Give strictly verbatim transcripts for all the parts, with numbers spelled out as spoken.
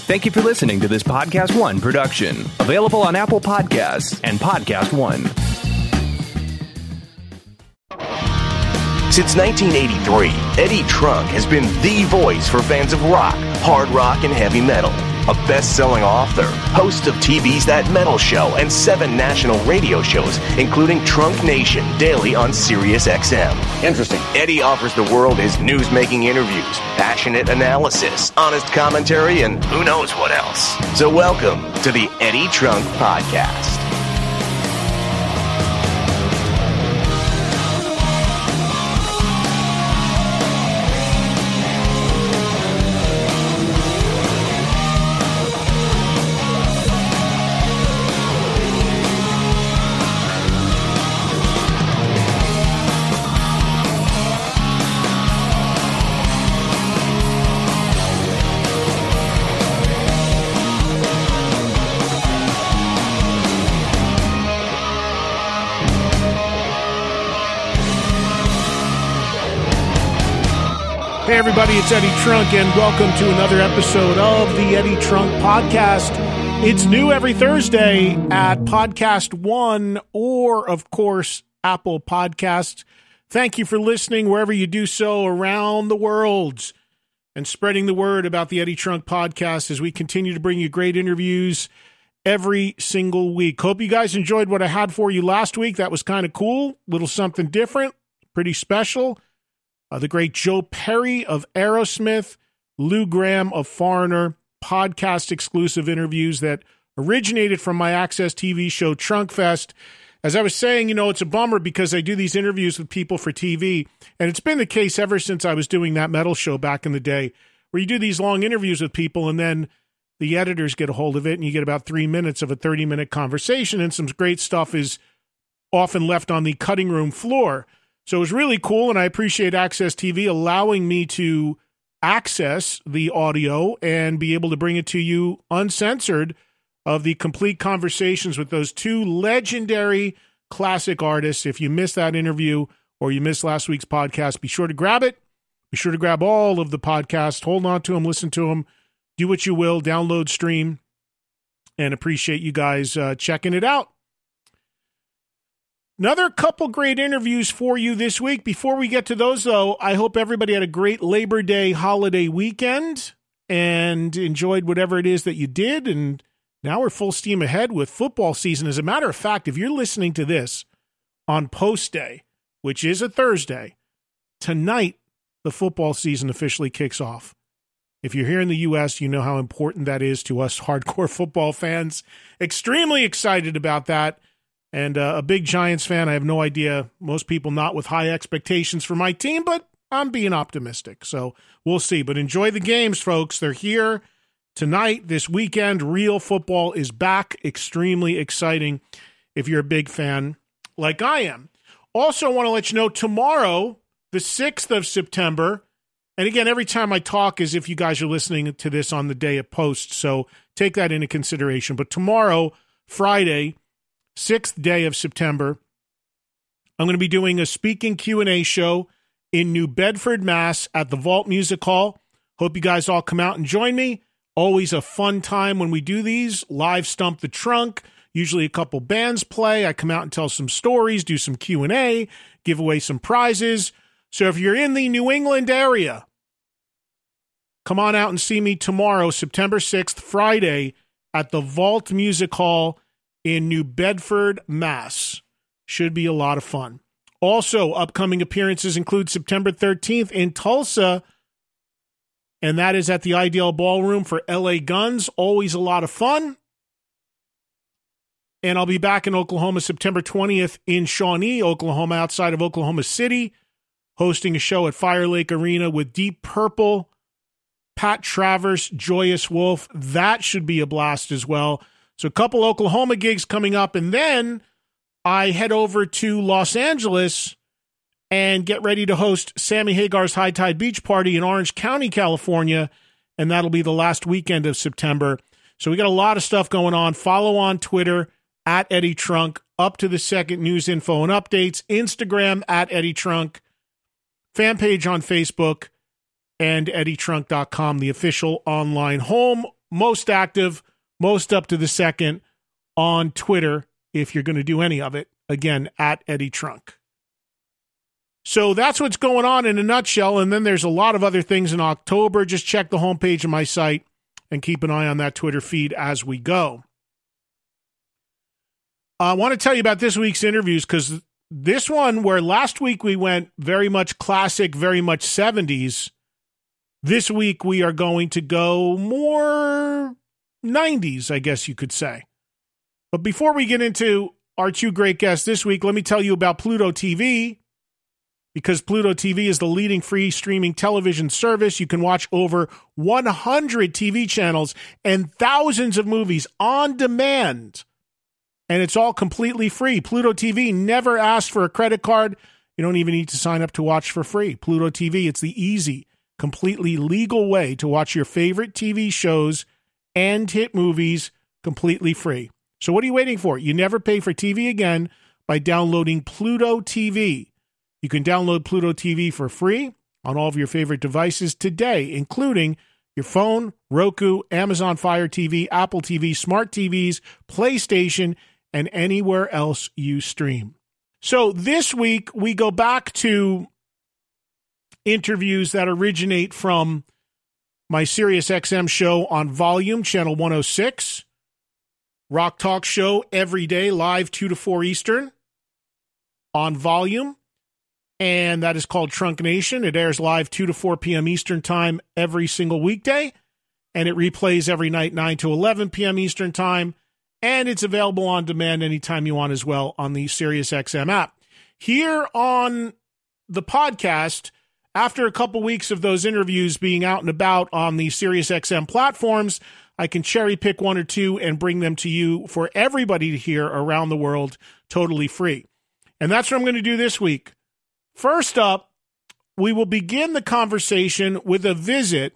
Thank you for listening to this Podcast One production, available on Apple Podcasts and Podcast One. Since nineteen eighty-three, Eddie Trunk has been the voice for fans of rock, hard rock, and heavy metal. A best-selling author, host of T V's That Metal Show and seven national radio shows, including Trunk Nation, daily on Sirius X M. Interesting. Eddie offers the world his news-making interviews, passionate analysis, honest commentary, and who knows what else. So welcome to the Eddie Trunk Podcast. Hey everybody, it's Eddie Trunk, and welcome to another episode of the Eddie Trunk Podcast. It's new every Thursday at Podcast One or, of course, Apple Podcasts. Thank you for listening wherever you do so around the world and spreading the word about the Eddie Trunk Podcast as we continue to bring you great interviews every single week. Hope you guys enjoyed what I had for you last week. That was kind of cool, little something different, pretty special. Uh, the great Joe Perry of Aerosmith, Lou Gramm of Foreigner, podcast exclusive interviews that originated from my Access T V show Trunk Fest. As I was saying, you know, it's a bummer because I do these interviews with people for T V, and it's been the case ever since I was doing that metal show back in the day, where you do these long interviews with people and then the editors get a hold of it and you get about three minutes of a thirty-minute conversation, and some great stuff is often left on the cutting room floor. So it was really cool, and I appreciate Access T V allowing me to access the audio and be able to bring it to you uncensored of the complete conversations with those two legendary classic artists. If you missed that interview or you missed last week's podcast, be sure to grab it. Be sure to grab all of the podcasts. Hold on to them, listen to them, do what you will, download, stream, and appreciate you guys uh, checking it out. Another couple great interviews for you this week. Before we get to those, though, I hope everybody had a great Labor Day holiday weekend and enjoyed whatever it is that you did. And now we're full steam ahead with football season. As a matter of fact, if you're listening to this on post day, which is a Thursday, tonight the football season officially kicks off. If you're here in the U S, you know how important that is to us hardcore football fans. Extremely excited about that. And uh, a big Giants fan. I have no idea. Most people not with high expectations for my team, but I'm being optimistic. So we'll see. But enjoy the games, folks. They're here tonight, this weekend. Real football is back. Extremely exciting if you're a big fan like I am. Also, I want to let you know tomorrow, the sixth of September, and again, every time I talk as if you guys are listening to this on the day it posts, so take that into consideration. But tomorrow, Friday, sixth day of September, I'm going to be doing a speaking Q and A show in New Bedford, Mass at the Vault Music Hall. Hope you guys all come out and join me. Always a fun time when we do these. Live Stump the Trunk. Usually a couple bands play. I come out and tell some stories, do some Q and A, give away some prizes. So if you're in the New England area, come on out and see me tomorrow, September sixth, Friday, at the Vault Music Hall in New Bedford, Mass. Should be a lot of fun. Also, upcoming appearances include September thirteenth in Tulsa, and that is at the Ideal Ballroom for L A Guns. Always a lot of fun. And I'll be back in Oklahoma September twentieth in Shawnee, Oklahoma, outside of Oklahoma City, hosting a show at Fire Lake Arena with Deep Purple, Pat Travers, Joyous Wolf. That should be a blast as well. So a couple Oklahoma gigs coming up, and then I head over to Los Angeles and get ready to host Sammy Hagar's High Tide Beach Party in Orange County, California, and that'll be the last weekend of September. So we got a lot of stuff going on. Follow on Twitter, at Eddie Trunk, up to the second news info and updates, Instagram, at Eddie Trunk, fan page on Facebook, and eddie trunk dot com, the official online home most active, most up to the second on Twitter, if you're going to do any of it. Again, at Eddie Trunk. So that's what's going on in a nutshell. And then there's a lot of other things in October. Just check the homepage of my site and keep an eye on that Twitter feed as we go. I want to tell you about this week's interviews, because this one, where last week we went very much classic, very much seventies, this week we are going to go more nineties, I guess you could say. But before we get into our two great guests this week, let me tell you about Pluto T V, because Pluto T V is the leading free streaming television service. You can watch over one hundred T V channels and thousands of movies on demand, and it's all completely free. Pluto T V never asks for a credit card. You don't even need to sign up to watch for free. Pluto T V, it's the easy, completely legal way to watch your favorite T V shows and hit movies completely free. So what are you waiting for? You never pay for T V again by downloading Pluto T V. You can download Pluto T V for free on all of your favorite devices today, including your phone, Roku, Amazon Fire T V, Apple T V, smart T Vs, PlayStation, and anywhere else you stream. So this week, we go back to interviews that originate from my SiriusXM show on Volume, Channel one oh six. Rock Talk Show every day, live two to four Eastern on Volume. And that is called Trunk Nation. It airs live two to four p.m. Eastern Time every single weekday. And it replays every night nine to eleven p.m. Eastern Time. And it's available on demand anytime you want as well on the SiriusXM app. Here on the podcast, after a couple weeks of those interviews being out and about on the SiriusXM platforms, I can cherry pick one or two and bring them to you for everybody to hear around the world totally free. And that's what I'm going to do this week. First up, we will begin the conversation with a visit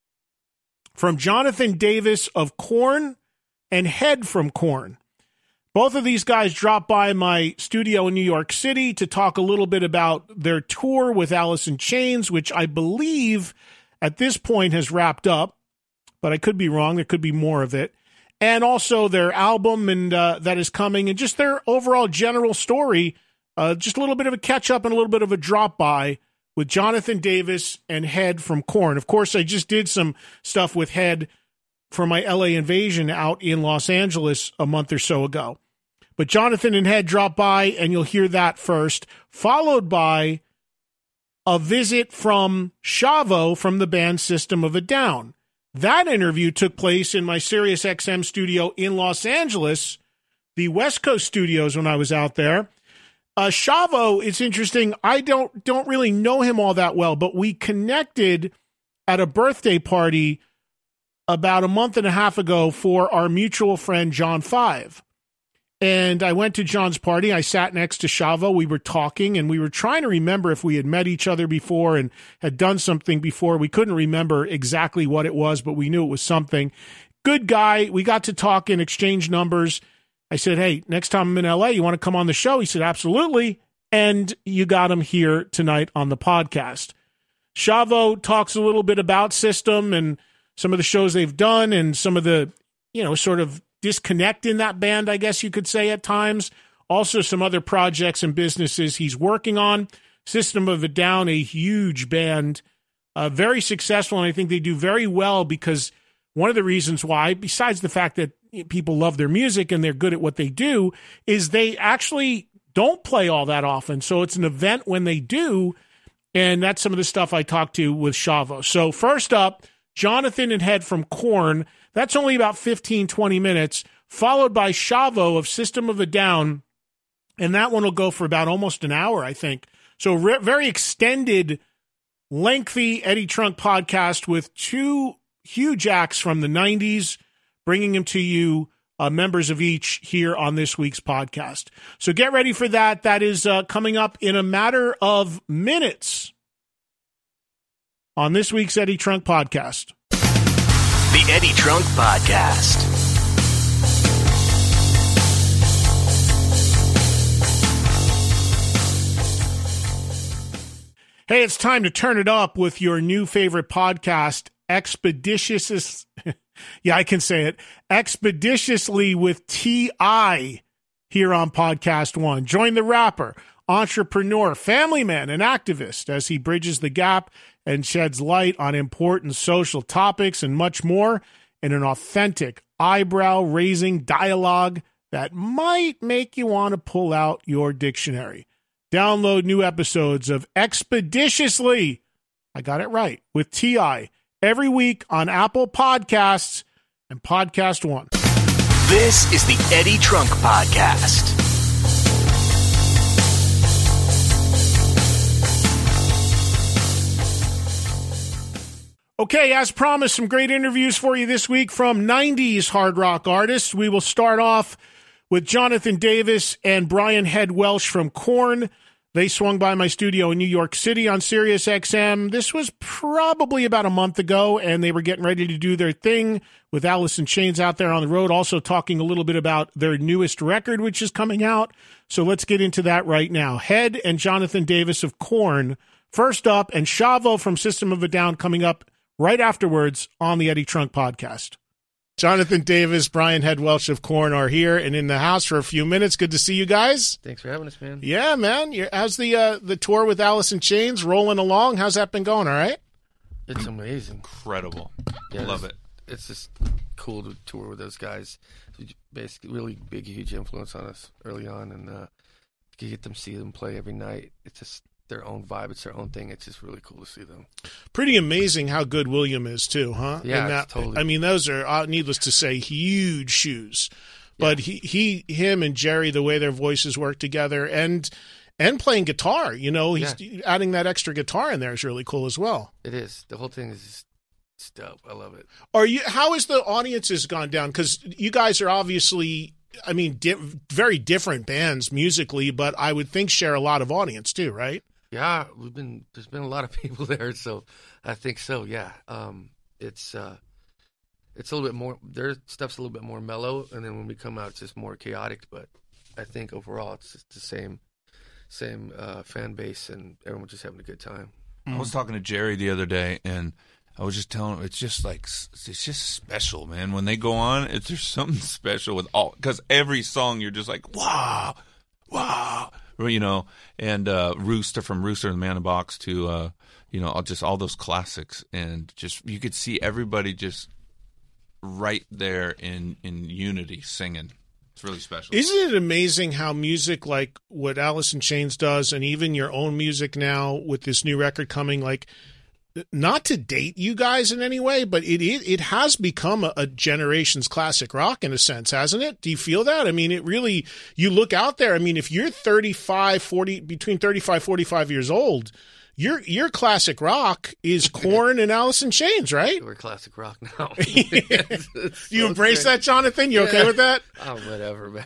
from Jonathan Davis of Korn and Head from Korn. Both of these guys dropped by my studio in New York City to talk a little bit about their tour with Alice in Chains, which I believe at this point has wrapped up, but I could be wrong. There could be more of it. And also their album and uh, that is coming, and just their overall general story. Uh, just a little bit of a catch-up and a little bit of a drop-by with Jonathan Davis and Head from Korn. Of course, I just did some stuff with Head for my L A Invasion out in Los Angeles a month or so ago. But Jonathan and Head drop by, and you'll hear that first, followed by a visit from Shavo from the band System of a Down. That interview took place in my SiriusXM studio in Los Angeles, the West Coast studios when I was out there. Uh, Shavo, it's interesting. I don't don't really know him all that well, but we connected at a birthday party about a month and a half ago for our mutual friend, John Five. And I went to John's party. I sat next to Shavo. We were talking, and we were trying to remember if we had met each other before and had done something before. We couldn't remember exactly what it was, but we knew it was something. Good guy. We got to talk and exchange numbers. I said, hey, next time I'm in L A, you want to come on the show? He said, absolutely. And you got him here tonight on the podcast. Shavo talks a little bit about System and some of the shows they've done and some of the, you know, sort of disconnect in that band, I guess you could say at times. Also some other projects and businesses he's working on. System of a Down, a huge band, uh, very successful, and I think they do very well because one of the reasons why, besides the fact that people love their music and they're good at what they do, is they actually don't play all that often. So it's an event when they do, and that's some of the stuff I talked to with Shavo. So first up, Jonathan and Head from Korn. That's only about fifteen, twenty minutes, followed by Shavo of System of a Down, and that one will go for about almost an hour, I think. So re- very extended, lengthy Eddie Trunk podcast with two huge acts from the nineties, bringing them to you, uh, members of each, here on this week's podcast. So get ready for that. That is uh, coming up in a matter of minutes on this week's Eddie Trunk podcast. The Eddie Trunk Podcast. Hey, it's time to turn it up with your new favorite podcast, Expeditious Yeah, I can say it. Expeditiously with T I here on Podcast One. Join the rapper, entrepreneur, family man, and activist as he bridges the gap and sheds light on important social topics and much more in an authentic, eyebrow-raising dialogue that might make you want to pull out your dictionary. Download new episodes of Expeditiously, I got it right, with T I every week on Apple Podcasts and Podcast One. This is the Eddie Trunk Podcast. Okay, as promised, some great interviews for you this week from nineties hard rock artists. We will start off with Jonathan Davis and Brian Head Welch from Korn. They swung by my studio in New York City on Sirius X M. This was probably about a month ago, and they were getting ready to do their thing with Alice in Chains out there on the road, also talking a little bit about their newest record, which is coming out. So let's get into that right now. Head and Jonathan Davis of Korn first up, and Shavo from System of a Down coming up right afterwards on the Eddie Trunk Podcast. Jonathan Davis, Brian Head Welch of Korn are here and in the house for a few minutes. Good to see you guys. Thanks for having us, man. Yeah, man. You're, how's the uh, the tour with Alice in Chains rolling along? How's that been going? All right. It's amazing. Incredible. Yeah, Love it's, it. It's just cool to tour with those guys. Basically, really big, huge influence on us early on, and uh, to get them see them play every night. It's just their own vibe. It's their own thing. It's just really cool to see them. Pretty amazing how good William is too, huh? Yeah, that, totally. I mean, those are, uh, needless to say, huge shoes. But yeah. he, he, him and Jerry, the way their voices work together, and and playing guitar, you know, he's yeah. adding that extra guitar in there is really cool as well. It is. The whole thing is just dope. I love it. Are you? How has the audiences gone down? Because you guys are obviously, I mean, di- very different bands musically, but I would think share a lot of audience too, right? Yeah, we've been. There's been a lot of people there, so I think so. Yeah, um, it's uh, it's a little bit more. Their stuff's a little bit more mellow, and then when we come out, it's just more chaotic. But I think overall, it's just the same, same uh, fan base, and everyone's just having a good time. I was talking to Jerry the other day, and I was just telling him it's just like it's just special, man. When they go on, it's there's something special with all because every song you're just like wow, wow. You know, and uh, Rooster from Rooster and the Man in the Box to, uh, you know, just all those classics. And just you could see everybody just right there in, in unity singing. It's really special. Isn't it amazing how music like what Alice in Chains does and even your own music now with this new record coming, like, not to date you guys in any way, but it it, it has become a, a generation's classic rock in a sense, hasn't it? Do you feel that? I mean, it really, you look out there, I mean, if you're thirty-five, forty, between thirty-five, forty-five years old, your your classic rock is Korn and Alice in Chains, right? We're classic rock now. it's, it's you so embrace strange. That, Jonathan? You yeah. okay with that? Oh, whatever, man.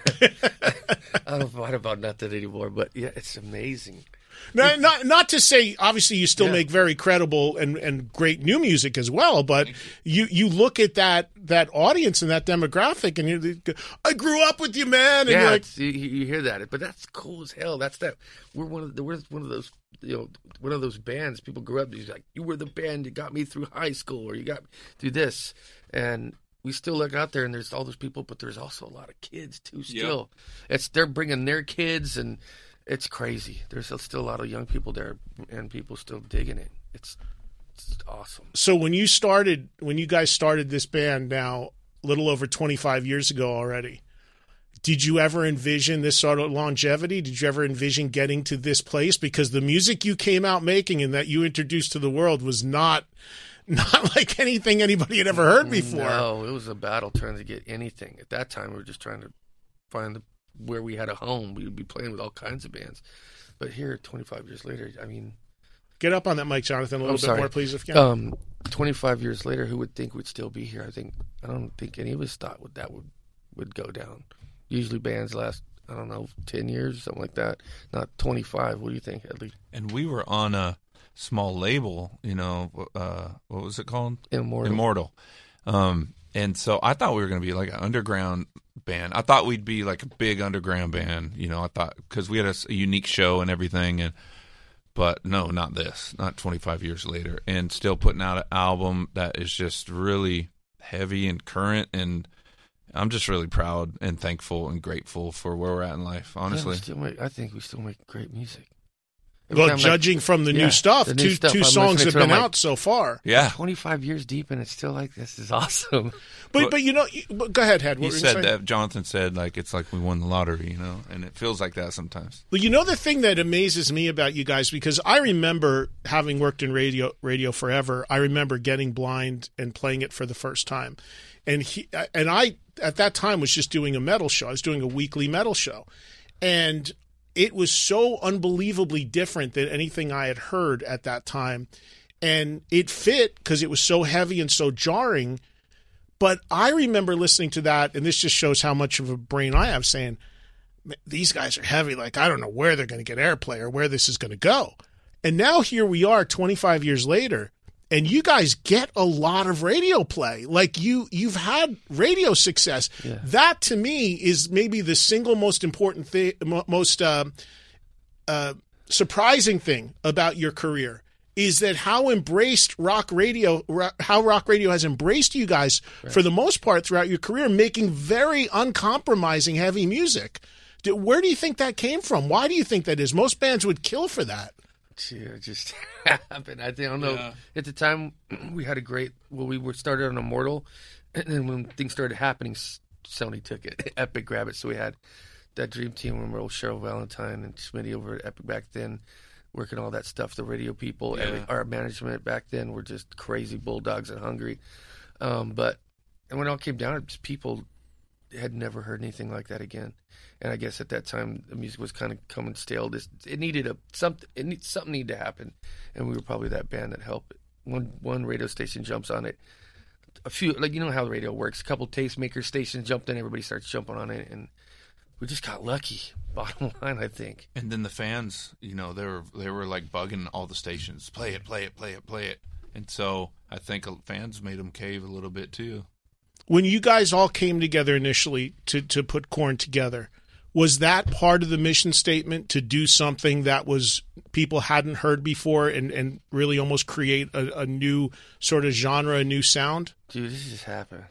I don't fight about nothing anymore, but yeah, it's amazing. Now, not not to say, obviously, you still yeah. make very credible and, and great new music as well, but you, you look at that that audience and that demographic, and you I grew up with you, man. And yeah, you're like, you, you hear that, but that's cool as hell. That's that we're one of the, we're one of those you know one of those bands people grew up. He's like, you were the band that got me through high school, or you got me through this, and we still look out there, and there's all those people, but there's also a lot of kids too. Still, yep. it's they're bringing their kids and. It's crazy. There's still a lot of young people there, and people still digging it. It's, it's awesome. So when you started, when you guys started this band now, a little over twenty-five years ago already, did you ever envision this sort of longevity? Did you ever envision getting to this place? Because the music you came out making and that you introduced to the world was not not like anything anybody had ever heard before. No, it was a battle trying to get anything. At that time, we were just trying to find the where we had a home. We would be playing with all kinds of bands. But here, twenty-five years later, I mean... Get up on that mic, Jonathan, a little I'm bit sorry. more, please, if you can. Um, twenty-five years later, who would think we'd still be here? I think I don't think any of us thought would, that would, would go down. Usually bands last, I don't know, ten years, something like that. Not twenty-five. What do you think, Edley? And we were on a small label, you know, uh, what was it called? Immortal. Immortal. Um, and so I thought we were going to be like an underground band. I thought we'd be like a big underground band, you know. I thought because we had a, a unique show and everything, and but no, not this. Not twenty-five years later, and still putting out an album that is just really heavy and current, and I'm just really proud and thankful and grateful for where we're at in life, Yeah, honestly. we still make, I think we still make great music. Every Well, time, like, judging from the yeah, new stuff, the new two stuff, two I'm songs listening have to it, been I'm like, out so far. Yeah. twenty-five years deep, and it's still like, this is awesome. But But- but you know, you- but go ahead, Head. What You were you said saying? that, Jonathan said, like, it's like we won the lottery, you know, and it feels like that sometimes. Well, you know the thing that amazes me about you guys, because I remember having worked in radio radio forever. I remember getting Blind and playing it for the first time, and he and I at that time was just doing a metal show. I was doing a weekly metal show, and it was so unbelievably different than anything I had heard at that time, and it fit because it was so heavy and so jarring. But I remember listening to that, and this just shows how much of a brain I have, saying, these guys are heavy. Like, I don't know where they're going to get airplay or where this is going to go. And now here we are twenty-five years later, and you guys get a lot of radio play. Like, you, you've had radio success. Yeah. That, to me, is maybe the single most important thing, most uh, uh, surprising thing about your career, is that how embraced rock radio, how rock radio has embraced you guys right. for the most part throughout your career, making very uncompromising heavy music. Where do you think that came from? Why do you think that is? Most bands would kill for that. Yeah, it just happened. I don't know. Yeah. At the time, we had a great. Well, we were started on Immortal, and then when things started happening, Sony took it. Epic grabbed it. So we had that dream team with Cheryl Valentine and Smitty over at Epic back then, working all that stuff. The radio people, yeah. every, our management back then were just crazy bulldogs and hungry. Um, but and when it all came down, it just people had never heard anything like that again. And I guess at that time the music was kind of coming stale. This it needed a something. It need, something needed to happen, and we were probably that band that helped. One one radio station jumps on it. A few, like, you know how the radio works. A couple tastemaker stations jumped in. Everybody starts jumping on it, and we just got lucky. Bottom line, I think. And then the fans, you know, they were they were like bugging all the stations. Play it, play it, play it, play it. And so I think fans made them cave a little bit too. When you guys all came together initially to, to put Korn together, was that part of the mission statement, to do something that was people hadn't heard before and, and really almost create a, a new sort of genre, a new sound? Dude, this just happened.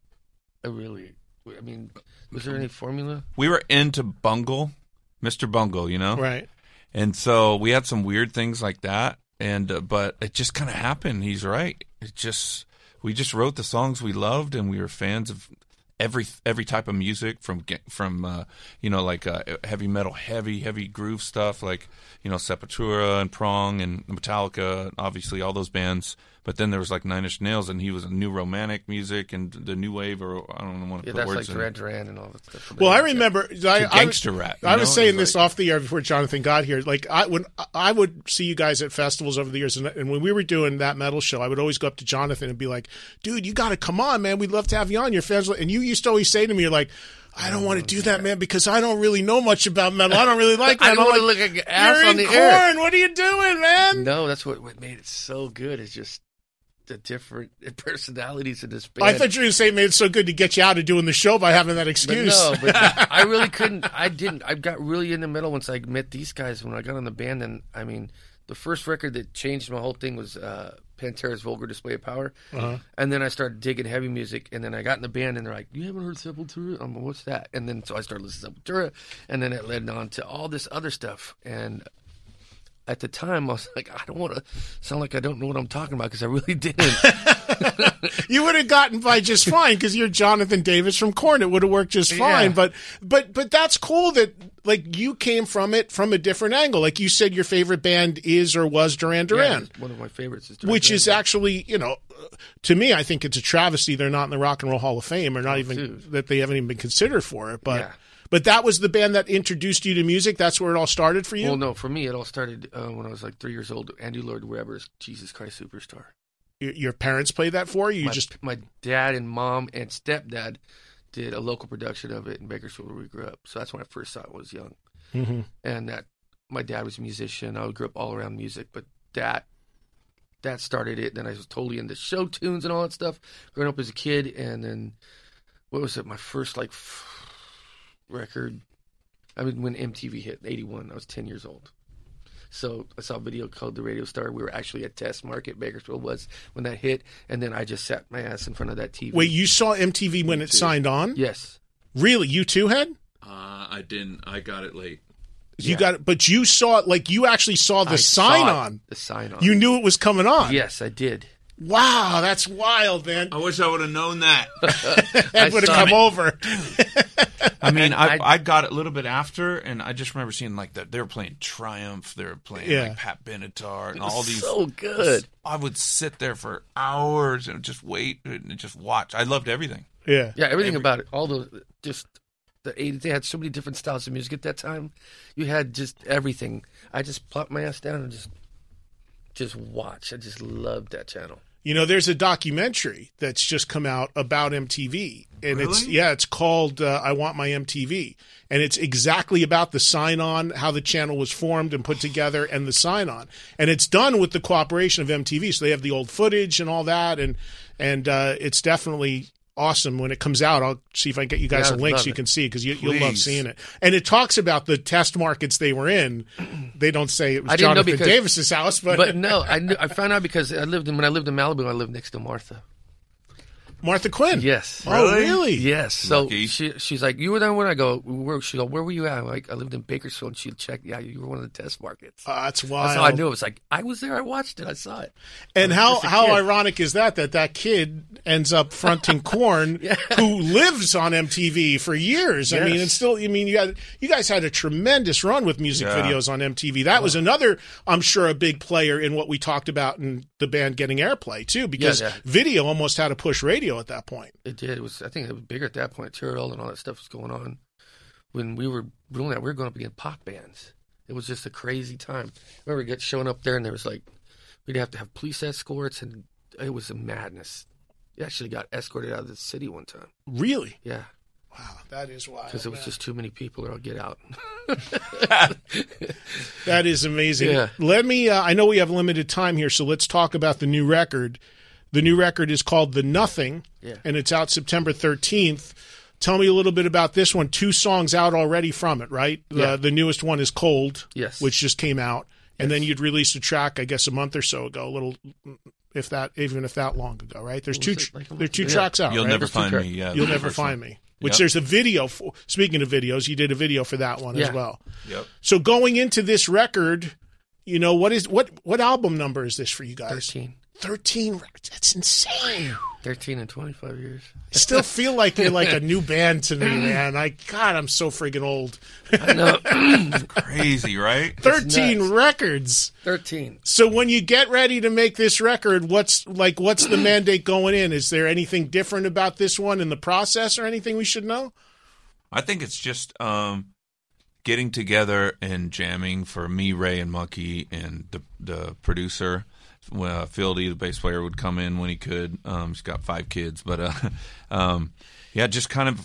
I really, I mean, was there any formula? We were into Bungle, Mister Bungle, you know? Right. And so we had some weird things like that, and uh, but it just kind of happened. He's right. It just... We just wrote the songs we loved, and we were fans of every every type of music, from from uh, you know, like uh, heavy metal, heavy heavy groove stuff, like, you know, Sepultura and Prong and Metallica, obviously all those bands. But then there was like Nine Inch Nails, and he was a new romantic music and the new wave, or I don't want to yeah, put that's words like in. Duran Duran and all that stuff. Well, I remember I, I, gangster rap. I was know? saying was this like, off the air before Jonathan got here. Like, I when I would see you guys at festivals over the years, and, and when we were doing that metal show, I would always go up to Jonathan and be like, "Dude, you got to come on, man. We'd love to have you on. Your fans." And you used to always say to me, "You're like, I don't want to do that, man, because I don't really know much about metal. I don't really like I metal." don't want like, to look like an ass You're on in the air. Korn. What are you doing, man? No, that's what, what made it so good. Is just the different personalities in this band. I thought you were going to say it made it so good to get you out of doing the show by having that But excuse. no, but I really couldn't. I didn't. I got really in the middle once I met these guys. When I got on the band, and I mean, the first record that changed my whole thing was uh, Pantera's Vulgar Display of Power. Uh-huh. And then I started digging heavy music, and then I got in the band, and they're like, "You haven't heard Sepultura?" I'm like, "What's that?" And then so I started listening to Sepultura, and then it led on to all this other stuff. And at the time, I was like, I don't want to sound like I don't know what I'm talking about, because I really didn't. You would have gotten by just fine because you're Jonathan Davis from Korn. It would have worked just fine. Yeah. But but but that's cool that, like, you came from it from a different angle. Like you said, your favorite band is or was Duran Duran. Yeah, one of my favorites is Duran Which Duran. is actually, you know, to me, I think it's a travesty they're not in the Rock and Roll Hall of Fame, or not even dude. that they haven't even been considered for it. But Yeah. but that was the band that introduced you to music. That's where it all started for you. Well, no, for me, it all started uh, when I was like three years old. Andy Lloyd Webber's Jesus Christ Superstar. Your, your parents played that for you. You my, just my dad and mom and stepdad did a local production of it in Bakersfield, where we grew up. So that's when I first saw it when I was young. mm-hmm. And that my dad was a musician. I grew up all around music, but that that started it. Then I was totally into show tunes and all that stuff growing up as a kid. And then what was it? My first like f- record. I mean, when M T V hit, eighty-one, I was ten years old. So I saw a video called The Radio Star. We were actually at Test Market, Bakersfield was, when that hit. And then I just sat my ass in front of that T V. Wait, you saw M T V when it signed on? Yes. Really? You too had? Uh, I didn't. I got it late. You Yeah. got it, but you saw it, like you actually saw the I sign saw it, on. The sign on. You knew it was coming on. Yes, I did. Wow, that's wild, man. I wish I would have known that. That would have saw come it. over. I mean, I, I- I got it a little bit after, and I just remember seeing like that they were playing Triumph, they were playing Yeah. like Pat Benatar, and It was all these. so good. I would sit there for hours and just wait and just watch. I loved everything. Yeah. Yeah, everything Every- about it. All those, just the eighties. They had so many different styles of music at that time. You had just everything. I just plopped my ass down and just, just watch. I just loved that channel. You know, there's a documentary that's just come out about M T V, and it's Really? yeah, it's called uh, "I Want My M T V," and it's exactly about the sign-on, how the channel was formed and put together, and the sign-on, and it's done with the cooperation of M T V. So they have the old footage and all that, and and uh, it's definitely awesome when it comes out. I'll see if I can get you guys Yeah, some I'd links love you it. can see because you, you'll love Please. seeing it. And it talks about the test markets they were in. They don't say it was I didn't know Jonathan because- Davis's house, but, But no, I knew, I found out because I lived in when I lived in Malibu. I lived next to Martha. Martha Quinn. Yes. Oh, really? Yes. So Lucky. she she's like, you were there when I go. Where she go? Where were you at? I'm like, I lived in Bakersfield. And she checked. Yeah, you were one of the test markets. Uh, that's That's wild. how I knew. It was like I was there. I watched it. I saw it. And I was how just a how kid. ironic is that that that kid ends up fronting Korn, who lives on M T V for years. I Yes. mean, and still, I mean, you had you guys had a tremendous run with music Yeah. videos on M T V. That was another, I'm sure, a big player in what we talked about in the band getting airplay too, because Yeah, yeah. video almost had to push radio at that point. It did. It was. I think it was bigger at that point. Turtle and all that stuff was going on. When we were doing that, we were going up against pop bands. It was just a crazy time. I remember get showing up there, and there was like, we'd have to have police escorts, and it was a madness. We actually got escorted out of the city one time. Really? Yeah, Wow, that is wild. because it was man. just too many people, or I'll get out. That is amazing. Yeah. Let me, uh, I know we have limited time here, so let's talk about the new record. The new record is called The Nothing, Yeah. and it's out September thirteenth. Tell me a little bit about this one. Two songs out already from it, right? Yeah. The, the newest one is Cold, Yes. which just came out. And then you'd released a track, I guess, a month or so ago, a little, if that, even if that long ago, right? There's Was two, it tr- like a there are month two ago? tracks out, You'll right? never There's two find track- me. Yeah, You'll the never first find one. me. Which Yep. there's a video for. Speaking of videos, you did a video for that one as Yeah. well. Yep. So going into this record, you know, what is what what album number is this for you guys? Thirteen. Thirteen records. That's insane. Thirteen and twenty-five years. I still feel like you're like a new band to me, man. I God, I'm so friggin' old. I know. Crazy, right? Thirteen nuts. records. Thirteen. So when you get ready to make this record, what's like what's the mandate going in? Is there anything different about this one in the process or anything we should know? I think it's just um, getting together and jamming for me, Ray, and Monkey, and the the producer. Uh, Fieldy, the bass player, would come in when he could. Um, he's got five kids, but uh, um, yeah, just kind of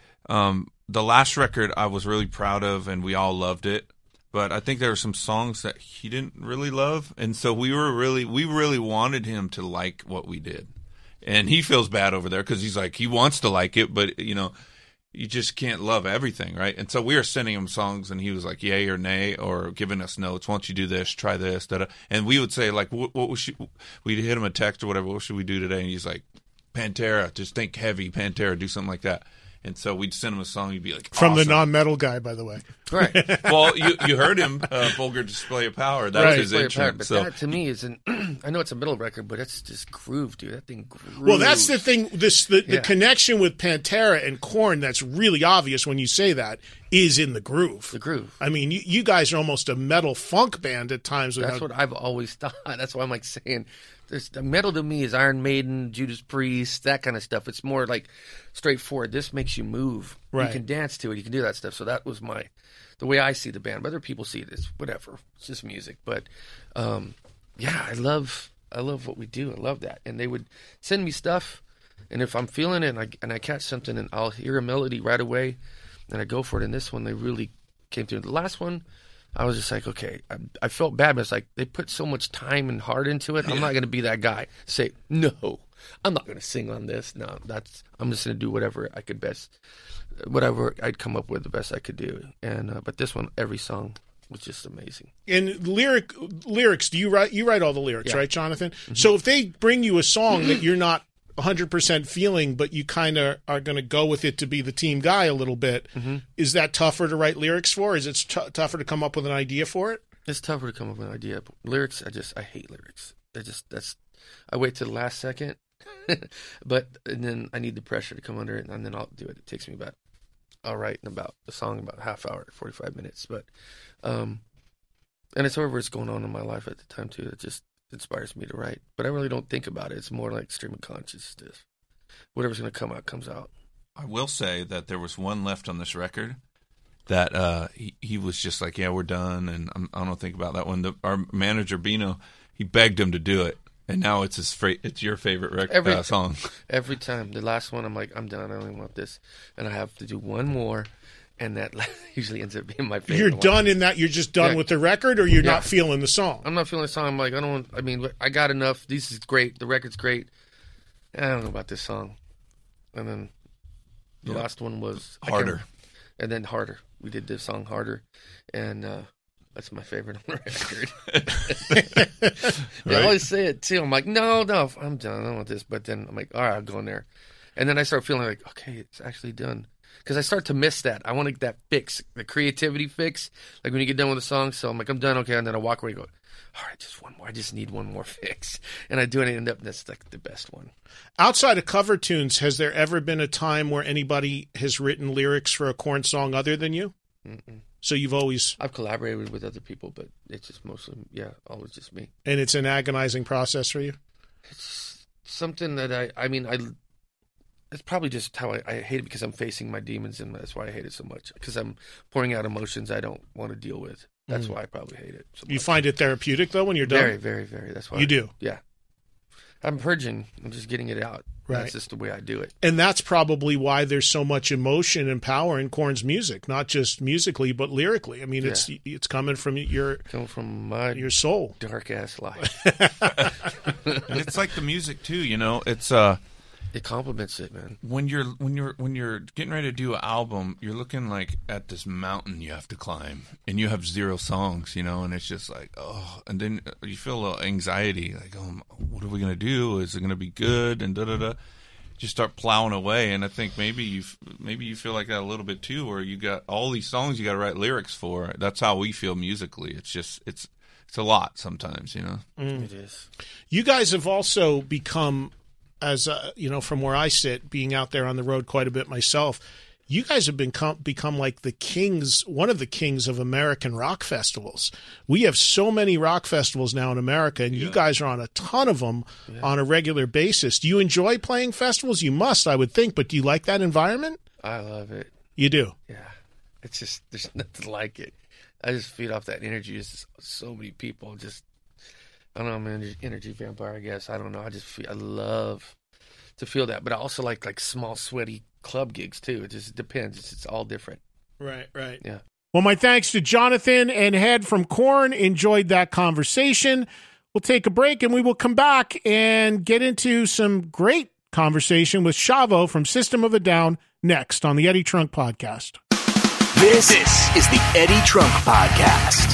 um, the last record I was really proud of, and we all loved it. But I think there were some songs that he didn't really love, and so we were really we really wanted him to like what we did, and he feels bad over there because he's like he wants to like it, but you know. You just can't love everything, right? And so we were sending him songs, and he was like, yay or nay, or giving us notes. Why don't you do this? Try this. Da-da. And we would say, like, what, what was she, we'd hit him a text or whatever. What should we do today? And he's like, Pantera. Just think heavy. Pantera. Do something like that. And so we'd send him a song. He'd be like, From the awesome. non-metal guy, by the way. Right. Well, you you heard him, uh, Vulgar Display of Power. That Right. was his Play a intro. part, but So that to me is an. I know it's a middle record, but it's just groove, dude. That thing grooves. Well, that's the thing. This the, the Yeah. connection with Pantera and Korn that's really obvious when you say that is in the groove. The groove. I mean, you, you guys are almost a metal funk band at times. That's Without, what I've always thought. That's why I'm like saying, this, the metal to me is Iron Maiden, Judas Priest, that kind of stuff. It's more like straightforward. This makes you move. Right. You can dance to it. You can do that stuff. So that was my, the way I see the band. Other people see it as whatever. It's just music. But um, yeah, I love, I love what we do. I love that. And they would send me stuff, and if I'm feeling it and I and I catch something and I'll hear a melody right away, and I go for it. And this one, they really came through. The last one, I was just like, okay, I, I felt bad, but it's like they put so much time and heart into it. I'm not going to be that guy. Say, no, I'm not going to sing on this. No, that's I'm just going to do whatever I could best, whatever I'd come up with the best I could do. And uh, but this one, every song was just amazing. And lyric lyrics, do you write you write all the lyrics, Yeah. right, Jonathan? Mm-hmm. So if they bring you a song that you're not one hundred percent feeling, but you kind of are going to go with it to be the team guy a little bit, mm-hmm. is that tougher to write lyrics for? Is it t- tougher to come up with an idea for it? It's tougher to come up with an idea. Lyrics, I just I hate lyrics. I just that's I wait till the last second, but and then I need the pressure to come under it, and then I'll do it. It takes me about I'll write in about the song about a half hour, forty five minutes, but um, and it's whatever is going on in my life at the time too. It just inspires me to write, but I really don't think about it. It's more like stream of consciousness. Whatever's going to come out comes out. I will say that there was one left on this record that uh, he, he was just like, yeah, we're done, and I'm, I don't think about that one. The, our manager, Bino, he begged him to do it, and now it's his fra- it's your favorite rec- every, uh, song. Every time. The last one, I'm like, I'm done. I don't even want this. And I have to do one more, and that usually ends up being my favorite You're one. done in that you're just done Yeah. with the record, or you're Yeah. not feeling the song? I'm not feeling the song. I'm like, I don't want, I mean, I got enough. This is great. The record's great. I don't know about this song. And then the Yeah. last one was I Harder. can't- And then Harder. We did this song Harder. And uh, that's my favorite on the record. They Right. always say it too. I'm like, no, no, I'm done. I don't want this. But then I'm like, all right, I'll go in there. And then I start feeling like, okay, it's actually done. Because I start to miss that. I want that fix, the creativity fix. Like when you get done with a song, so I'm like, I'm done, okay. And then I walk away and go, all right, just one more. I just need one more fix. And I do it and end up, that's like the best one. Outside of cover tunes, has there ever been a time where anybody has written lyrics for a Korn song other than you? Mm-mm. So you've always, I've collaborated with other people, but it's just mostly, yeah, always just me. and it's an agonizing process for you? It's something that I, I mean, I, it's probably just how I, I hate it because I'm facing my demons, and that's why I hate it so much. Because I'm pouring out emotions I don't want to deal with. That's mm. why I probably hate it so much. You find it therapeutic, though, when you're done? Very, very, very. That's why. You I, do? Yeah. I'm purging. I'm just getting it out. Right. That's just the way I do it. And that's probably why there's so much emotion and power in Korn's music, not just musically, but lyrically. I mean, yeah. it's it's coming from your coming from my your soul, dark ass life. And it's like the music too, you know. It's uh, it complements it, man. When you're when you're when you're getting ready to do an album, you're looking like at this mountain you have to climb, and you have zero songs, you know, and it's just like, oh, and then you feel a little anxiety, like, oh, what are we gonna do? Is it gonna be good? And da da da. Just start plowing away, and I think maybe you maybe you feel like that a little bit too, where you got all these songs you got to write lyrics for. That's how we feel musically. It's just it's it's a lot sometimes, you know. Mm. It is. You guys have also become, as uh, you know, from where I sit, being out there on the road quite a bit myself, you guys have become become like the kings, one of the kings of American rock festivals. We have so many rock festivals now in America, and yeah. you guys are on a ton of them yeah. on a regular basis. Do you enjoy playing festivals? You must, I would think, but do you like that environment? I love it. You do? Yeah. It's just, there's nothing like it. I just feed off that energy. It's just so many people. Just, I don't know, I'm an energy, energy vampire, I guess. I don't know. I just feel, I love to feel that. But I also like like small, sweaty club gigs too. It just depends. It's, it's all different. Right, right. Yeah. Well, my thanks to Jonathan and Head from Korn. Enjoyed that conversation. We'll take a break and we will come back and get into some great conversation with Shavo from System of a Down next on the Eddie Trunk Podcast. This, this is the Eddie Trunk Podcast.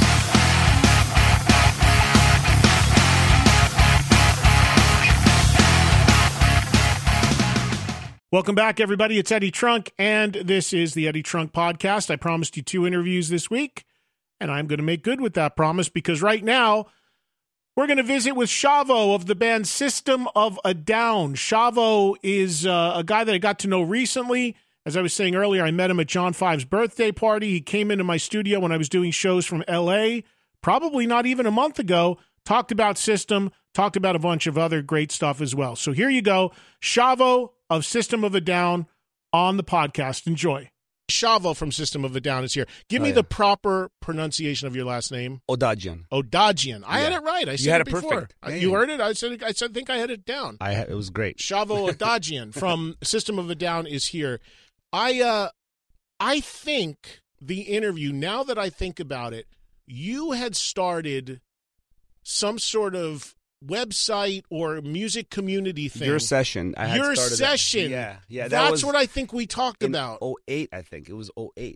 Welcome back, everybody. It's Eddie Trunk, and this is the Eddie Trunk Podcast. I promised you two interviews this week, and I'm going to make good with that promise because right now we're going to visit with Shavo of the band System of a Down. Shavo is uh, a guy that I got to know recently. As I was saying earlier, I met him at John Five's birthday party. He came into my studio when I was doing shows from L A, probably not even a month ago, talked about System, talked about a bunch of other great stuff as well. So here you go, Shavo of System of a Down on the podcast. Enjoy. Shavo from System of a Down is here. Give oh, me yeah. the proper pronunciation of your last name. Odadjian. Odadjian. I yeah. had it right. I said you had it it before. perfect. Yeah, you yeah. heard it? I said I said think I had it down. I ha- it was great. Shavo Odadjian from System of a Down is here. I uh I think the interview, now that I think about it, you had started some sort of website or music community thing. Your session. I had Your started session. That. Yeah, yeah. That That's was what I think we talked in about. oh eight, I think. It was oh eight.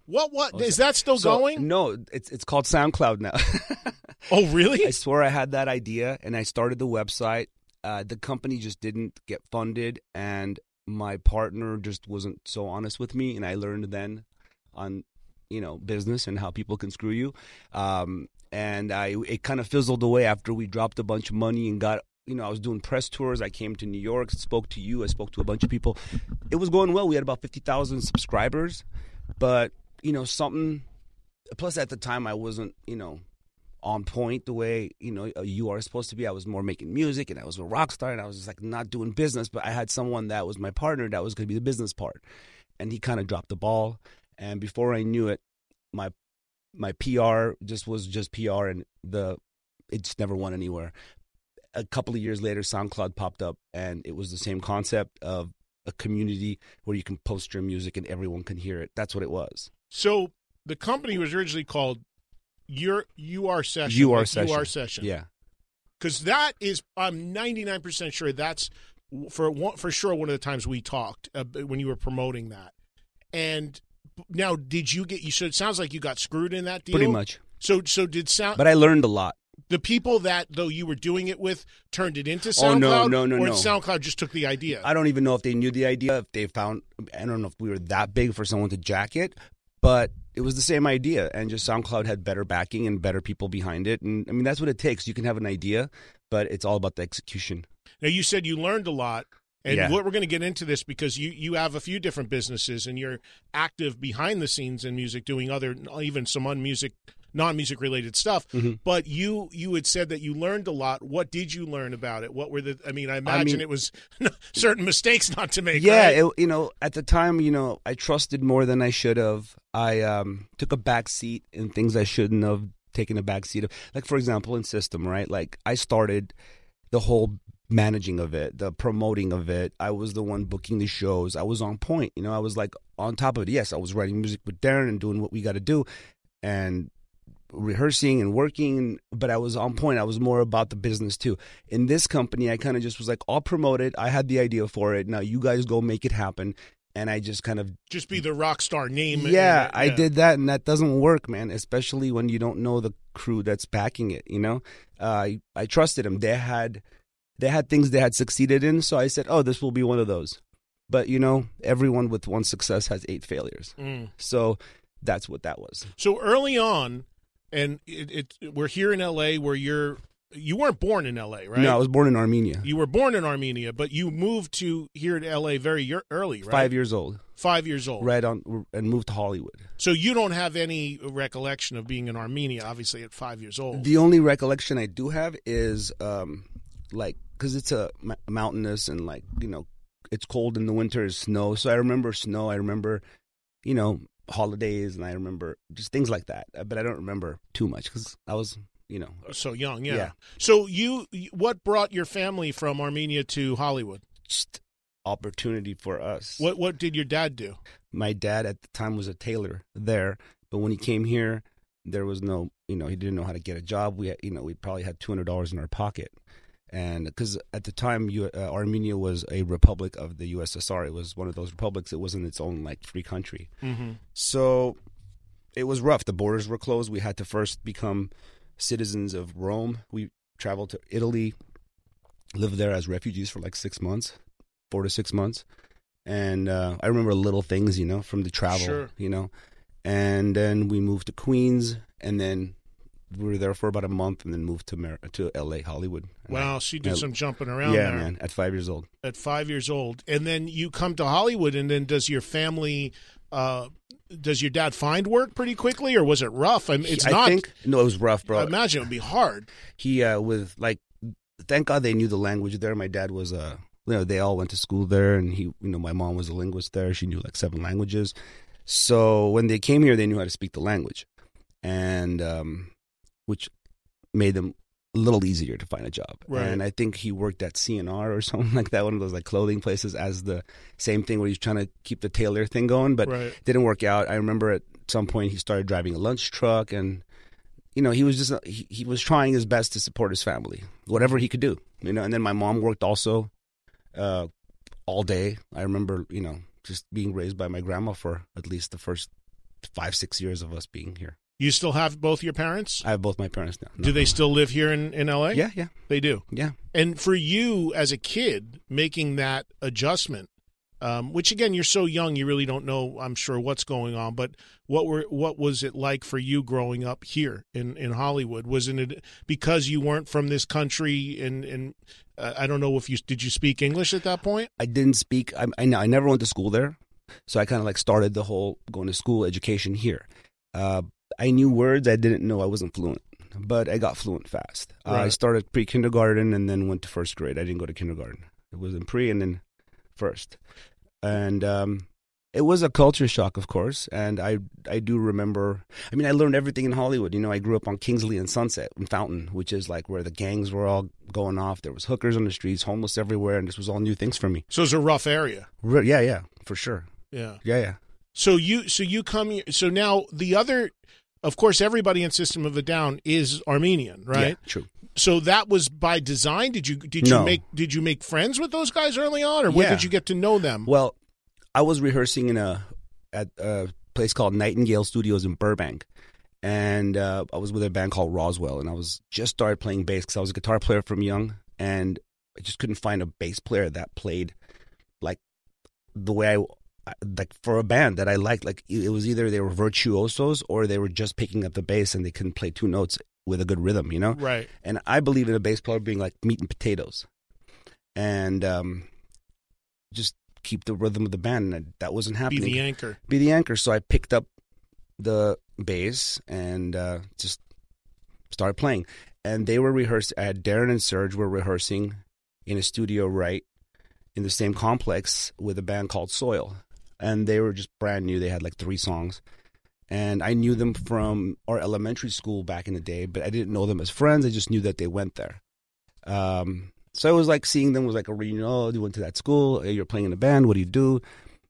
What? What is that still so, going? No, it's it's called SoundCloud now. Oh, really? I swear I had that idea, and I started the website. Uh, the company just didn't get funded, and my partner just wasn't so honest with me, and I learned then on, you know, business and how people can screw you. Um, and I it kind of fizzled away after we dropped a bunch of money and got, you know, I was doing press tours. I came to New York, spoke to you. I spoke to a bunch of people. It was going well. We had about fifty thousand subscribers, but, you know, something, plus at the time I wasn't, you know, on point the way, you know, you are supposed to be. I was more making music, and I was a rock star, and I was just like not doing business, but I had someone that was my partner that was going to be the business part, and he kind of dropped the ball. And before I knew it, my my P R just was just P R, and the it just never went anywhere. A couple of years later, SoundCloud popped up, and it was the same concept of a community where you can post your music and everyone can hear it. That's what it was. So the company was originally called Your U R Session. You Are like Session. U R Session. Yeah. Because that is, I'm ninety-nine percent sure that's for one, for sure one of the times we talked uh, when you were promoting that. And now, did you get? You so it sounds like you got screwed in that deal. Pretty much. So so did sound. But I learned a lot. The people that, though, you were doing it with turned it into SoundCloud? Oh, no, no, no, or no. SoundCloud just took the idea? I don't even know if they knew the idea, if they found, I don't know if we were that big for someone to jack it, but it was the same idea, and just SoundCloud had better backing and better people behind it. And, I mean, that's what it takes. You can have an idea, but it's all about the execution. Now, you said you learned a lot, and Yeah. we're going to get into this because you, you have a few different businesses, and you're active behind the scenes in music, doing other, even some unmusic, non-music related stuff. Mm-hmm. But you you had said that you learned a lot. What did you learn about it? What were the? I mean, I imagine mean- it was certain mistakes not to make. Yeah, right? it, you know, at the time, you know, I trusted more than I should have. I um, took a back seat in things I shouldn't have taken a back seat of. Like, for example, in System, right? Like, I started the whole managing of it, the promoting of it. I was the one booking the shows. I was on point. You know, I was like on top of it. Yes, I was writing music with Darren and doing what we got to do and rehearsing and working, but I was on point. I was more about the business too. In this company, I kind of just was like, I'll promote it. I had the idea for it. Now you guys go make it happen. And I just kind of Just be the rock star name. yeah, and- I did that, and that doesn't work, man. Especially when you don't know the crew that's backing it. You know, uh, I I trusted them. They had they had things they had succeeded in, so I said, oh, this will be one of those. But you know, everyone with one success has eight failures. Mm. So that's what that was. So early on, and it, it we're here in L A where you're you weren't born in L A, right? No, I was born in Armenia. You were born in Armenia, but you moved to here to L A very year, early, right? Five years old. Five years old. Right on, and moved to Hollywood. So you don't have any recollection of being in Armenia, obviously, at five years old. The only recollection I do have is, um, like, because it's a m- mountainous and, like, you know, it's cold in the winter, it's snow. So I remember snow. I remember, you know, holidays, and I remember just things like that. But I don't remember too much because I was, you know. So young, yeah. Yeah. So you, what brought your family from Armenia to Hollywood? Just opportunity for us. What What did your dad do? My dad at the time was a tailor there, but when he came here, there was no, you know, he didn't know how to get a job. We, had, you know, we probably had two hundred dollars in our pocket, and because at the time, you, uh, Armenia was a republic of the U S S R. It was one of those republics. It wasn't its own like free country. Mm-hmm. So it was rough. The borders were closed. We had to first become citizens of Rome. We traveled to Italy, lived there as refugees for like six months. Four to six months. And uh, I remember little things, you know, from the travel, Sure. you know. And then we moved to Queens, and then we were there for about a month, and then moved to Mer- to L A, Hollywood. And Wow, I- so you did I- some jumping around yeah, there man, at five years old. at five years old. And then you come to Hollywood, and then does your family, uh, does your dad find work pretty quickly, or was it rough? I mean, it's I not, think, no, it was rough, bro. I imagine it would be hard. He, uh, with, like, thank God they knew the language there. My dad was a... Uh, you know, they all went to school there, and he, you know, my mom was a linguist there. She knew like seven languages. So when they came here, they knew how to speak the language, and um, which made them a little easier to find a job. Right. And I think he worked at C and R or something like that, one of those like clothing places, as the same thing where he's trying to keep the tailor thing going, but Right. it didn't work out. I remember at some point he started driving a lunch truck, and you know, he was just he, he was trying his best to support his family, whatever he could do. You know, and then my mom worked also. Uh, all day. I remember, you know, just being raised by my grandma for at least the first five, six years of us being here. You still have both your parents? I have both my parents now. Do they still live here in, in L A? Yeah, yeah. They do? Yeah. And for you as a kid, making that adjustment, um, which again, you're so young, you really don't know, I'm sure, what's going on, but what were what was it like for you growing up here in, in Hollywood? Wasn't it because you weren't from this country and, and uh, I don't know if you, did you speak English at that point? I didn't speak, I, I, I never went to school there, so I kind of like started the whole going to school education here. Uh, I knew words. I didn't know I wasn't fluent, but I got fluent fast. Uh, Right. I started pre-kindergarten and then went to first grade. I didn't go to kindergarten. It was in pre and then first. And um, it was a culture shock, of course. And I I do remember, I mean, I learned everything in Hollywood. You know, I grew up on Kingsley and Sunset and Fountain, which is like where the gangs were all going off. There was hookers on the streets, homeless everywhere, and this was all new things for me. So it's a rough area. Re- Yeah, yeah, for sure. Yeah. Yeah, yeah. So you so you come here, so now the other, of course, everybody in System of a Down is Armenian, right? Yeah, true. So that was by design. Did you did you No. make did you make friends with those guys early on, or when Yeah. did you get to know them? Well, I was rehearsing in a at a place called Nightingale Studios in Burbank, and uh, I was with a band called Roswell, and I was just started playing bass because I was a guitar player from young, and I just couldn't find a bass player that played like the way I like for a band that I liked. Like it was either they were virtuosos or they were just picking up the bass and they couldn't play two notes with a good rhythm, you know. Right. And I believe in a bass player being like meat and potatoes, and um, just keep the rhythm of the band. And that wasn't Be happening. the anchor. Be the anchor. So I picked up the bass and uh, just started playing. And they were rehearsing. I had Darren and Serge were rehearsing in a studio right in the same complex with a band called Soil. And they were just brand new. They had like three songs. And I knew them from our elementary school back in the day, but I didn't know them as friends. I just knew that they went there. Um, so it was like seeing them was like a reunion. Oh, you went to that school. You're playing in a band. What do you do?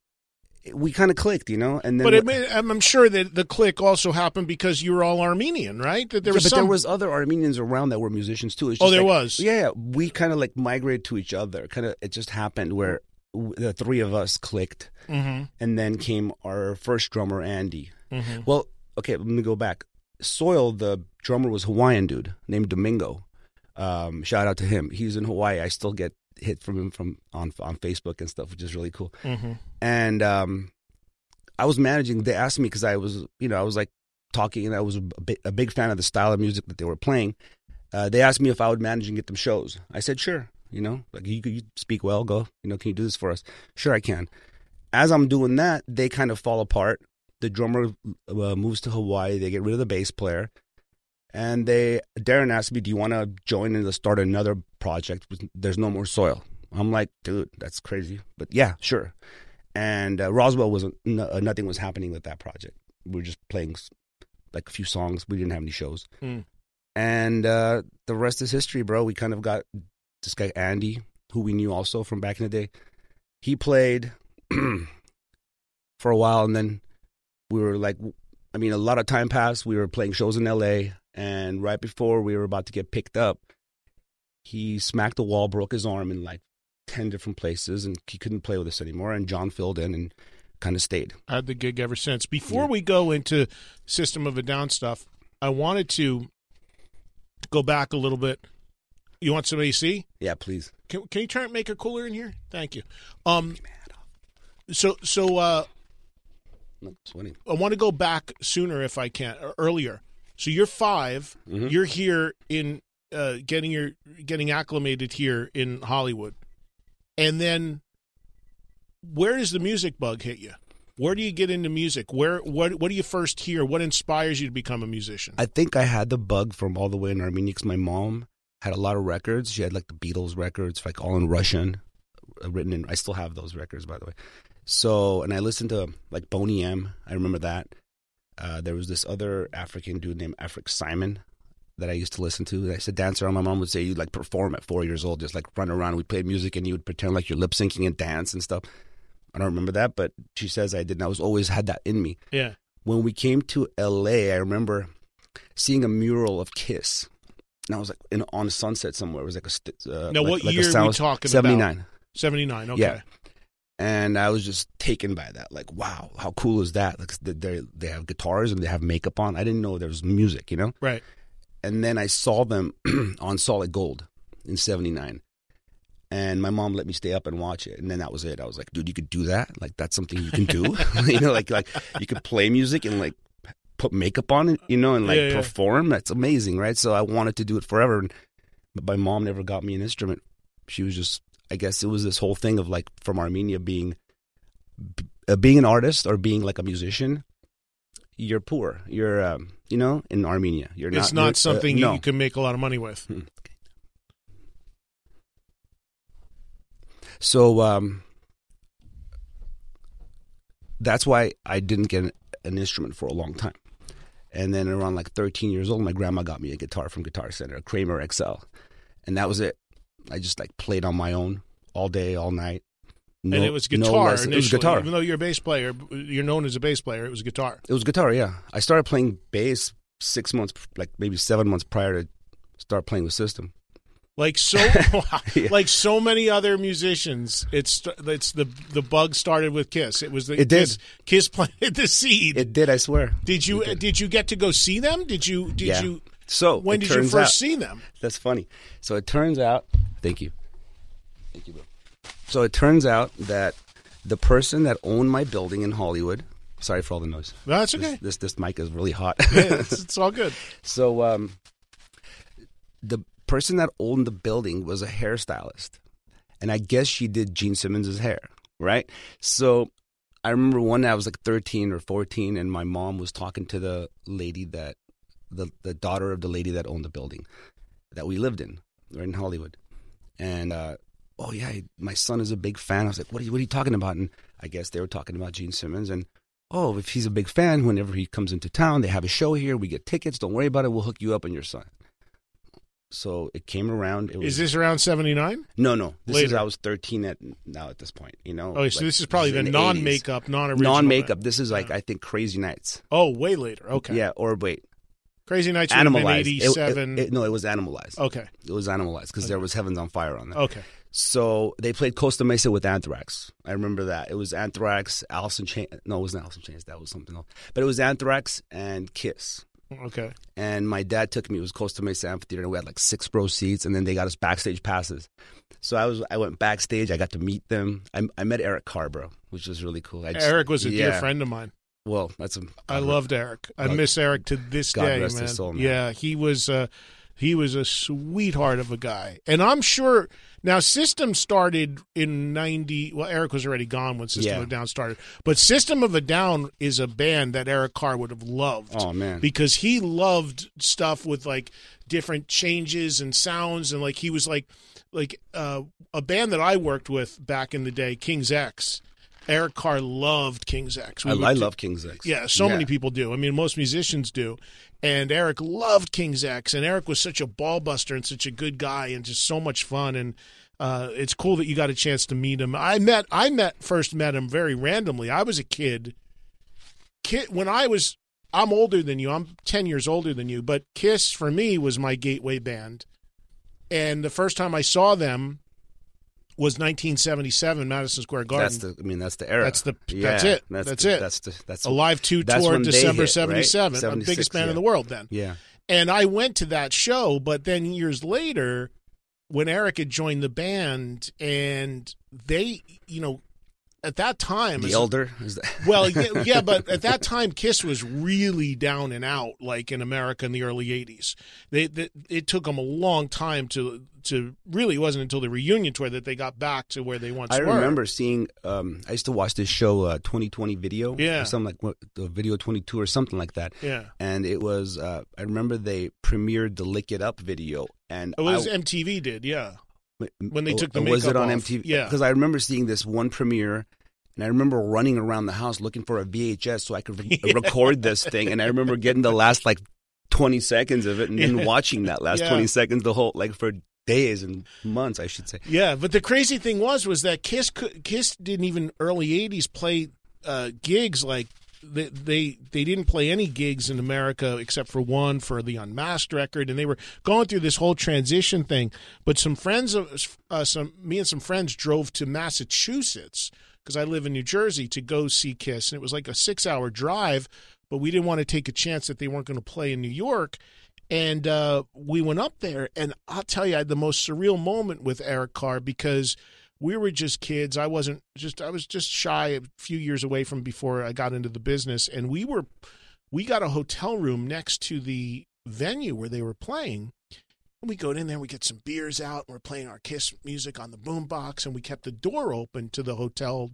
We kind of clicked, you know. And then, But it, may- I'm sure that the click also happened because you were all Armenian, right? That there yeah, was but some. there was other Armenians around that were musicians too. It's Oh, just there like- was? Yeah, yeah. We kind of like migrated to each other. Kind of, it just happened where w- the three of us clicked, Mm-hmm. and then came our first drummer, Andy. Mm-hmm. Well, okay, let me go back. Soil, the drummer, was Hawaiian dude named Domingo. Um, shout out to him. He's in Hawaii. I still get hit from him from on on Facebook and stuff, which is really cool. Mm-hmm. And um, I was managing. They asked me because I was, you know, I was like talking, and I was a, big, a big fan of the style of music that they were playing. Uh, they asked me if I would manage and get them shows. I said, sure. You know, like you, you speak well. Go. You know, can you do this for us? Sure, I can. As I'm doing that, they kind of fall apart. The drummer uh, moves to Hawaii. They get rid of the bass player, and they Darren asked me, "Do you want to join and start another project? There's no more Soil." I'm like, "Dude, that's crazy," but yeah, sure. And uh, Roswell wasn't. No, nothing was happening with that project. We were just playing like a few songs. We didn't have any shows, Mm. and uh, the rest is history, bro. We kind of got this guy Andy, who we knew also from back in the day. He played for a while, and then we were like, I mean, a lot of time passed. We were playing shows in L A, and right before we were about to get picked up, he smacked the wall, broke his arm in like ten different places, and he couldn't play with us anymore. And John filled in and kind of stayed. I had the gig ever since. Before Yeah. we go into System of a Down stuff, I wanted to go back a little bit. You want some A C? Yeah, please. Can can you turn make it cooler in here? Thank you. Um, so so uh, No, sweating. I want to go back sooner if I can, or earlier. So you're five. Mhm. You're here in uh, getting your getting acclimated here in Hollywood, and then where does the music bug hit you? Where do you get into music? Where what what do you first hear? What inspires you to become a musician? I think I had the bug from all the way in Armenia because my mom had a lot of records. She had like the Beatles records, like all in Russian, uh, written in. I still have those records, by the way. So, and I listened to like Boney M. I remember that. Uh, there was this other African dude named Afric Simon that I used to listen to. I used to dance around. My mom would say you'd like perform at four years old, just like run around. We played music and you would pretend like you're lip syncing and dance and stuff. I don't remember that, but she says I did. And I was always had that in me. Yeah. When we came to L A, I remember seeing a mural of Kiss. And I was like in, on Sunset somewhere. It was like a. Uh, Now, like, what like year a are sound, we talking seventy-nine. about? seventy-nine, okay. Yeah. And I was just taken by that. Like, wow, how cool is that? Like, they they have guitars and they have makeup on. I didn't know there was music, you know? Right. And then I saw them on Solid Gold in seventy-nine. And my mom let me stay up and watch it. And then that was it. I was like, dude, you could do that? Like, that's something you can do? You know, like, like you could play music and, like, put makeup on it, you know, and, like, yeah, yeah. perform. That's amazing, right? So I wanted to do it forever. And, but my mom never got me an instrument. She was just, I guess it was this whole thing of, like, from Armenia being, uh, being an artist or being, like, a musician, you're poor. You're, um, you know, in Armenia. You're It's not, not something uh, no. you can make a lot of money with. So um, that's why I didn't get an instrument for a long time. And then around like thirteen years old, my grandma got me a guitar from Guitar Center, a Kramer X L. And that was it. I just like played on my own all day, all night. No, and it was no guitar lesson. initially. It was guitar. Even though you're a bass player, you're known as a bass player, it was guitar. It was guitar, yeah. I started playing bass six months, like maybe seven months prior to start playing with System. Like so, Yeah. like so many other musicians, it's it's the the bug started with Kiss. It was the It did. Kiss, Kiss planted the seed. It did, I swear. did you It did. did you get to go see them? Did you did Yeah. you? So When it did you turns first out- see them? That's funny. So it turns out, thank you. Thank you, bro. So it turns out that the person that owned my building in Hollywood, sorry for all the noise. No, that's okay. This, this, this mic is really hot. Yeah, it's, it's all good. So um, the person that owned the building was a hairstylist. And I guess she did Gene Simmons' hair, right? So I remember one day I was like thirteen or fourteen, and my mom was talking to the lady that, the, the daughter of the lady that owned the building that we lived in, right in Hollywood. And, uh, oh, yeah, my son is a big fan. I was like, what are you, what are you talking about? And I guess they were talking about Gene Simmons. And, oh, if he's a big fan, whenever he comes into town, they have a show here. We get tickets. Don't worry about it. We'll hook you up and your son. So it came around. It was, Is this around seventy-nine? No, no. This Later. is, I was thirteen at now at this point, you know. Oh, so like, this is probably in the the non-makeup, non-original. non-makeup. This is like, I think, Crazy Nights. Oh, way later. Okay. Yeah, or wait. Crazy Nights would have been Animalized. It- eighty-seven. It, it, no, it was Animalized. okay. It was Animalized because there was Heavens on Fire on there. Okay. So they played Costa Mesa with Anthrax. I remember that. It was Anthrax, Alice in Chains. No, it wasn't Alice in Chains. That was something else. But it was Anthrax and Kiss. Okay. And my dad took me. It was Costa Mesa Amphitheater. And we had like six row seats, and then they got us backstage passes. So I was, I went backstage. I got to meet them. I, I met Eric Carr, bro, which was really cool. I just, Eric was a dear yeah. friend of mine. Well, that's a. I loved Eric. I God- miss Eric to this God day, rest man. his soul, man. Yeah, he was uh, he was a sweetheart of a guy. And I'm sure now System started in ninety. Well, Eric was already gone when System Yeah. of a Down started. But System of a Down is a band that Eric Carr would have loved. Oh, man. Because he loved stuff with like different changes and sounds, and like he was like like uh, a band that I worked with back in the day, King's X. Eric Carr loved King's X. We I, would I do- love King's X. Yeah, so Yeah. many people do. I mean, most musicians do. And Eric loved King's X, and Eric was such a ball buster and such a good guy and just so much fun. And uh, it's cool that you got a chance to meet him. I met, I met, first met him very randomly. I was a kid. Kid when I was, I'm older than you. I'm ten years older than you. But Kiss for me was my gateway band. And the first time I saw them was nineteen seventy-seven, Madison Square Garden. That's the. I mean, that's the era. That's the- Yeah, that's it. That's the, it. That's the. That's a live two that's tour when they December hit, right? seventy-seven. I'm the seventy-six, biggest band yeah. in the world then. Yeah. And I went to that show, but then years later, when Eric had joined the band, and they, you know, at that time, The as- Elder is that? well, yeah, yeah, but at that time, Kiss was really down and out, like in America in the early eighties. They, they it took them a long time to to really. It wasn't until the reunion tour that they got back to where they once I were. remember seeing. Um, I used to watch this show, uh, twenty twenty Video, Yeah. or something like what, the Video twenty-two or something like that. Yeah, And it was. Uh, I remember they premiered the Lick It Up video, and it was I, M T V did. Yeah, when they oh, took the was it makeup on off. M T V? Yeah. because I remember seeing this one premiere. And I remember running around the house looking for a V H S so I could re- record this thing. And I remember getting the last like twenty seconds of it and then watching that last Yeah. twenty seconds the whole like for days and months, I should say. Yeah, but the crazy thing was was that Kiss could, Kiss didn't even early eighties play uh, gigs like they, they they didn't play any gigs in America except for one for the Unmasked record, and they were going through this whole transition thing. But some friends of uh, some me and some friends drove to Massachusetts because I live in New Jersey, to go see Kiss. And it was like a six-hour drive, but we didn't want to take a chance that they weren't going to play in New York. And uh, we went up there, and I'll tell you, I had the most surreal moment with Eric Carr because we were just kids. I wasn't just, I was just shy a few years away from before I got into the business. And we were, we got a hotel room next to the venue where they were playing. And we go in there, we get some beers out, and we're playing our Kiss music on the boombox, and we kept the door open to the hotel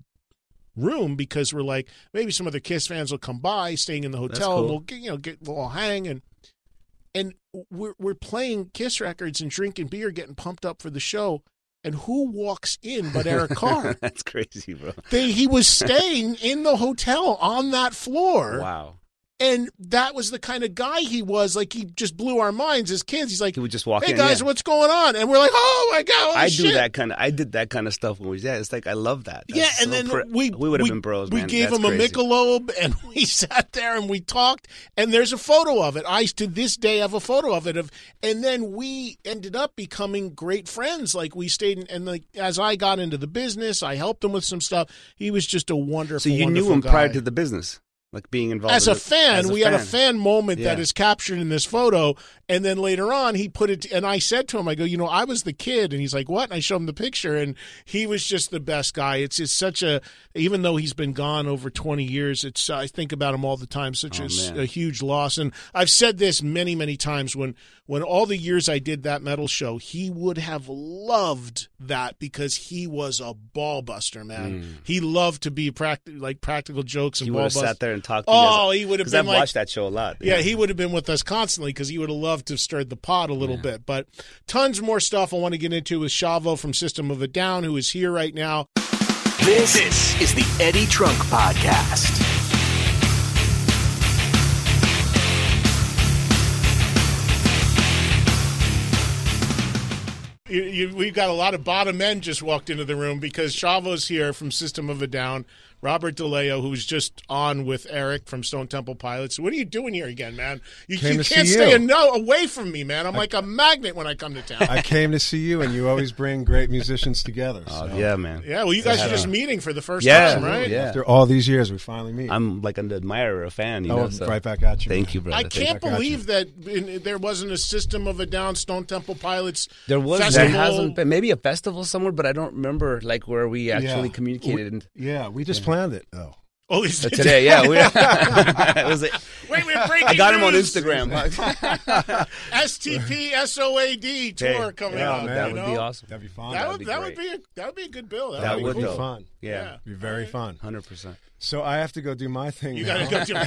room because we're like, maybe some other Kiss fans will come by, staying in the hotel, cool. and we'll get, you know, get, we'll all hang. And and we're we're playing Kiss records and drinking beer, getting pumped up for the show. And who walks in but Eric Carr? That's crazy, bro. They, he was staying in the hotel on that floor. Wow. And that was the kind of guy he was. Like, he just blew our minds as kids. He's like, He would just walk hey, in. guys, yeah. what's going on? And we're like, oh, my God, holy I shit. do that kind of. I did that kind of stuff when we was. Yeah, it's like I love that. That's Yeah, and so then pr- we we would have we, been bros. We man. gave That's him crazy. a Michelob, and we sat there and we talked. And there's a photo of it. I to this day have a photo of it. Of and then we ended up becoming great friends. Like, we stayed in, and like as I got into the business, I helped him with some stuff. He was just a wonderful. So you knew wonderful him guy. prior to the business, like being involved. As in a it- fan, as a we fan. had a fan moment that Yeah. is captured in this photo. And then later on, he put it, and I said to him, I go, you know, I was the kid. And he's like, what? And I showed him the picture, and he was just the best guy. It's just such a, even though he's been gone over twenty years, it's, I think about him all the time, such Oh, a, man. a huge loss. And I've said this many, many times when, when all the years I did that metal show, he would have loved that because he was a ball buster, man. He loved to be practi- like practical jokes and He ball would have bust- sat there and talked to you. Oh, he would have Because been I've like, watched that show a lot. yeah, he would have been with us constantly because he would have loved to have stirred the pot a little bit. But tons more stuff I want to get into with Chavo from System of a Down, who is here right now. This, this is the Eddie Trunk Podcast. You, you, we've got a lot of bottom men just walked into the room because Chavo's here from System of a Down. Robert DeLeo, who's just on with Eric from Stone Temple Pilots. What are you doing here again, man? You, Came you to can't see stay you. a no away from me, man. I'm like a magnet when I come to town. I came to see you, and you always bring great musicians together. Oh, so. yeah, man. Yeah, well, you guys Yeah. are just meeting for the first Yeah, time, right? yeah. After all these years, we finally meet. I'm like an admirer, a fan. You oh, know, so. right back at you. Thank man. you, brother. I Thank can't I got believe that in, there wasn't a System of a Down Stone Temple Pilots There was festival. there hasn't been maybe a festival somewhere, but I don't remember like where we actually Yeah. communicated. and Yeah, we just planned it, though. Oh, is uh, today, yeah, we, it was. Like, Wait, we're breaking I got him on news. Instagram. S T P S O A D tour Hey, coming yeah, up. man, that you would know? be awesome. That'd be fun. That That'd would be that would great. be a, that would be a good bill. That, That would would be be cool. though. fun. Yeah, Be very fun. hundred percent. So I have to go do my thing You now. got to go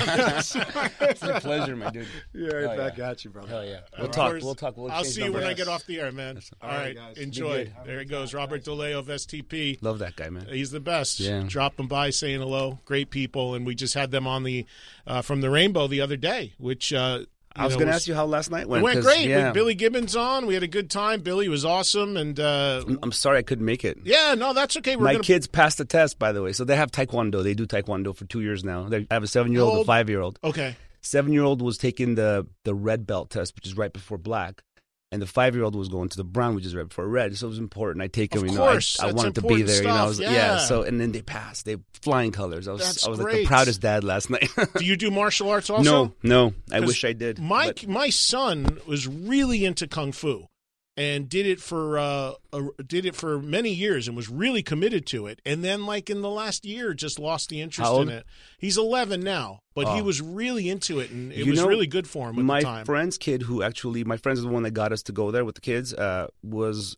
to It's a pleasure, my dude. yeah, right Hell back yeah. at you, brother. Hell yeah. We'll Of talk. course. We'll talk. We'll I'll change see you when I numbers. get off the air, man. All All right, right, guys. Be enjoy. good. There he goes, Robert DeLeo of S T P. Love that guy, man. He's the best. Yeah. Dropping by, saying hello. Great people, and we just had them on the uh, from the Rainbow the other day, which uh, I was know, going to ask you how last night went. It went 'cause, great. Yeah. With Billy Gibbons on, we had a good time. Billy was awesome, and uh, I'm- I'm sorry I couldn't make it. yeah, no, that's okay. We're My gonna, kids passed the test, by the way. So they have Taekwondo. They do Taekwondo for two years now. They have a seven-year-old, How a old? five-year-old. Okay, Seven-year-old was taking the the red belt test, which is right before black, and the five-year-old was going to the brown, which is right before red. So it was important. I take Of them. You course, know, I, I that's wanted to be important there. You know, I stuff, was yeah. So and then they passed. They flying colors. I was That's I was like great. the proudest dad last night. do you do martial arts also? no, no. I 'Cause wish I did. My but- my son was really into kung fu, and did it for uh, a, did it for many years, and was really committed to it. And then, like in the last year, just lost the interest How old? in it. He's eleven now, but he Oh. was really into it, and it You was know, really good for him at my the time. friend's kid, who actually, my friend's the one that got us to go there with the kids, uh, was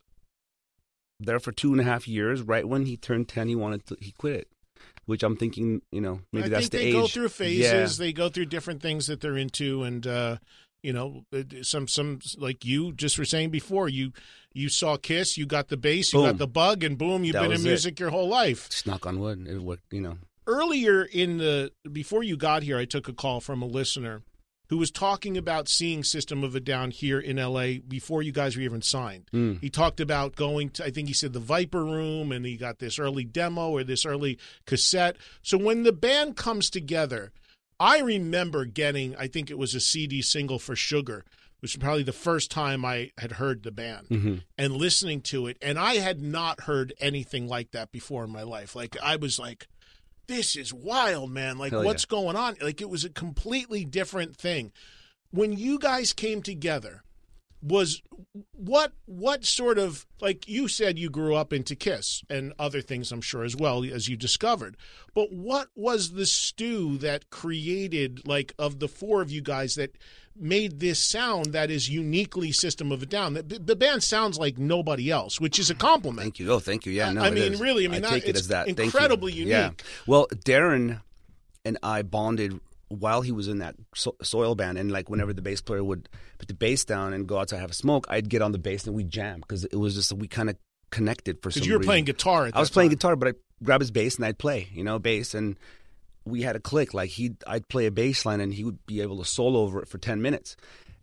there for two and a half years. Right when he turned ten, he wanted to, he quit it. Which I'm thinking, you know, maybe I that's think the they age. go through phases. Yeah. They go through different things that they're into, and uh, you know, it- some some like you just were saying before. You you saw Kiss, you got the bass, you got Boom. the bug, and boom, you've That been in was it. music your whole life. Just knock on wood. It worked, you know. Earlier in the before you got here, I took a call from a listener who was talking about seeing System of a Down here in L A before you guys were even signed. Mm. He talked about going to, I think he said the Viper Room, and he got this early demo or this early cassette. So when the band comes together, I remember getting, I think it was a C D single for Sugar. was probably the first time I had heard the band Mm-hmm. and listening to it. And I had not heard anything like that before in my life. Like, I was like, this is wild, man. Like, Hell what's yeah. going on? Like, it was a completely different thing. When you guys came together, was what what sort of, like you said, you grew up into Kiss and other things, I'm sure, as well, as you discovered. But what was the stew that created, like, of the four of you guys that made this sound that is uniquely System of a Down? The, the band sounds like nobody else, which is a compliment. Thank you. Oh, thank you. Yeah, no, I it mean, is. really, I mean, that- take it it's as that. Thank you. incredibly unique. Yeah. Well, Darren and I bonded while he was in that so- soil band, and like whenever the bass player would put the bass down and go outside have a smoke, I'd get on the bass and we'd jam because it was just we kind of connected for some Because you were reason. playing guitar at that I was playing time. guitar, but I grab his bass and I'd play, you know, bass, and we had a click. Like he, I'd play a bass line and he would be able to solo over it for ten minutes,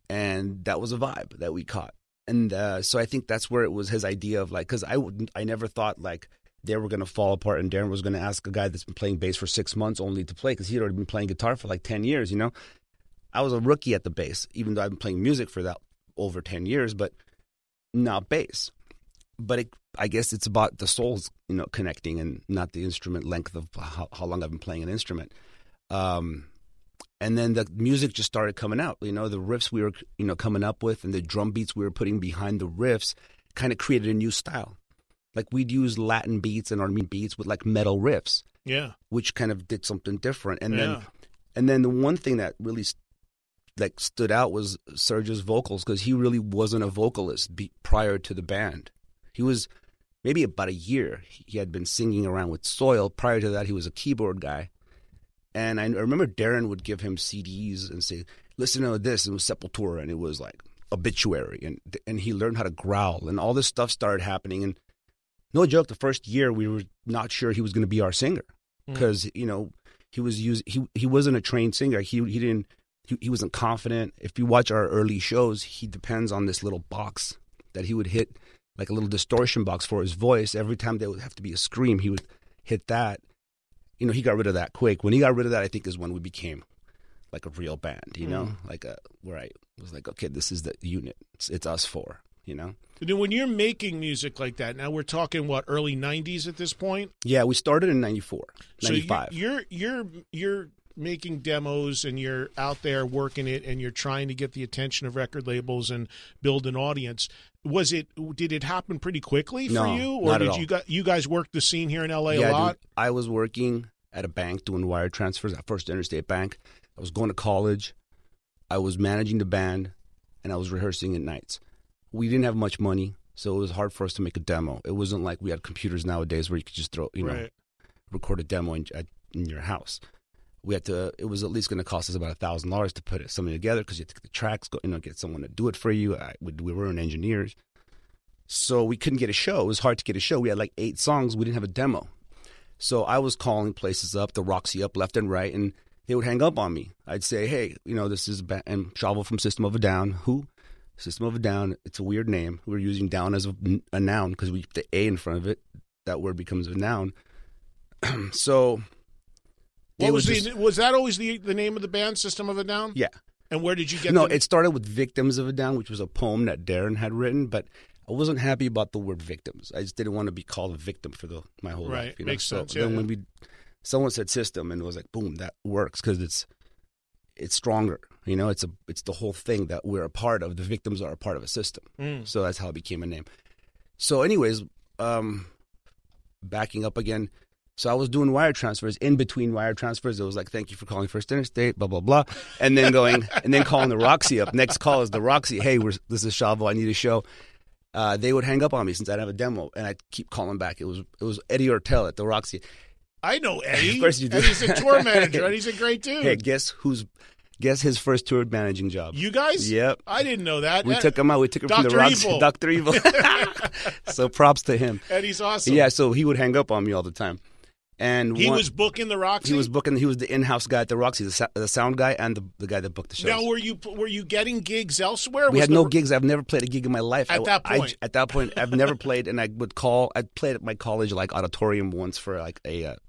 and that was a vibe that we caught. And uh, so I think that's where it was his idea of like, because I wouldn't, I never thought like they were going to fall apart and Darren was going to ask a guy that's been playing bass for six months only to play because he'd already been playing guitar for like ten years. You know, I was a rookie at the bass, even though I've been playing music for that over ten years, but not bass. But it, I guess it's about the souls, you know, connecting and not the instrument length of how, how long I've been playing an instrument. Um, and then the music just started coming out. You know, the riffs we were, you know, coming up with and the drum beats we were putting behind the riffs kind of created a new style. Like we'd use Latin beats and Armenian beats with like metal riffs, Yeah. which kind of did something different. And Yeah. then, and then the one thing that really like stood out was Serge's vocals because he really wasn't a vocalist be, prior to the band. He was maybe about a year. He had been singing around with Soil. Prior to that, he was a keyboard guy. And I remember Darren would give him C Ds and say, listen to this. It was Sepultura, and it was like Obituary. And and he learned how to growl. And all this stuff started happening. And no joke, the first year, we were not sure he was going to be our singer. Because, mm. you know, he was used, he he wasn't a trained singer. He he didn't, he, he wasn't confident. If you watch our early shows, he depends on this little box that he would hit, like a little distortion box for his voice. Every time there would have to be a scream, he would hit that. You know, he got rid of that quick. When he got rid of that, I think is when we became like a real band, you know, mm. like a, where I was like, okay, this is the unit. It's, it's us four, you know. And then when you're making music like that, now we're talking, what, early nineties at this point? Yeah, we started in ninety-four, ninety-five. So you're, you're, you're making demos and you're out there working it and you're trying to get the attention of record labels and build an audience. Was it, did it happen pretty quickly for no, you? Or not did at all. you guys, you guys work the scene here in L A yeah, a lot? Dude, I was working at a bank doing wire transfers at First Interstate Bank. I was going to college. I was managing the band and I was rehearsing at nights. We didn't have much money, so it was hard for us to make a demo. It wasn't like we had computers nowadays where you could just throw, you know, right. record a demo in, at, in your house. We had to. It was at least going to cost us about a thousand dollars to put it, something together because you had to get the tracks, go, you know, get someone to do it for you. I, we, we weren't engineers, so we couldn't get a show. It was hard to get a show. We had like eight songs. We didn't have a demo, so I was calling places up, the Roxy up left and right, and they would hang up on me. I'd say, hey, you know, this is ba- and Chavo from System of a Down. Who? System of a Down. It's a weird name. We're using down as a, a noun because we put the A in front of it. That word becomes a noun. so. What was just, the, was that always the the name of the band, System of a Down? Yeah. And where did you get? No, the... it started with Victims of a Down, which was a poem that Darren had written, but I wasn't happy about the word victims. I just didn't want to be called a victim for the my whole right. life. You Makes know? sense. So yeah, then yeah. when we, someone said System, and it was like, boom, that works because it's it's stronger. You know, it's a it's the whole thing that we're a part of. The victims are a part of a system. Mm. So that's how it became a name. So, anyways, um, backing up again. So I was doing wire transfers. In between wire transfers, it was like, thank you for calling First Interstate, blah, blah, blah. And then going, and then calling the Roxy up. Next call is the Roxy. Hey, we're, this is Chavo. I need a show. Uh, they would hang up on me since I didn't have a demo. And I'd keep calling back. It was it was Eddie Ortel at the Roxy. I know Eddie. Of course you do. Eddie's a tour manager, and he's a great dude. Hey, guess who's, guess his first tour managing job? You guys? Yep. I didn't know that. We that, took him out. We took him from the Doctor Roxy. Evil. Doctor Evil. So props to him. Eddie's awesome. Yeah, so he would hang up on me all the time. And he one, was booking the Roxy? He was booking. He was the in-house guy at the Roxy, the, sa- the sound guy, and the, the guy that booked the shows. Now, were you were you getting gigs elsewhere? We was had the, no gigs. I've never played a gig in my life. At I, that point? I, at that point, I've never played, and I would call. I played at my college like auditorium once for like a uh,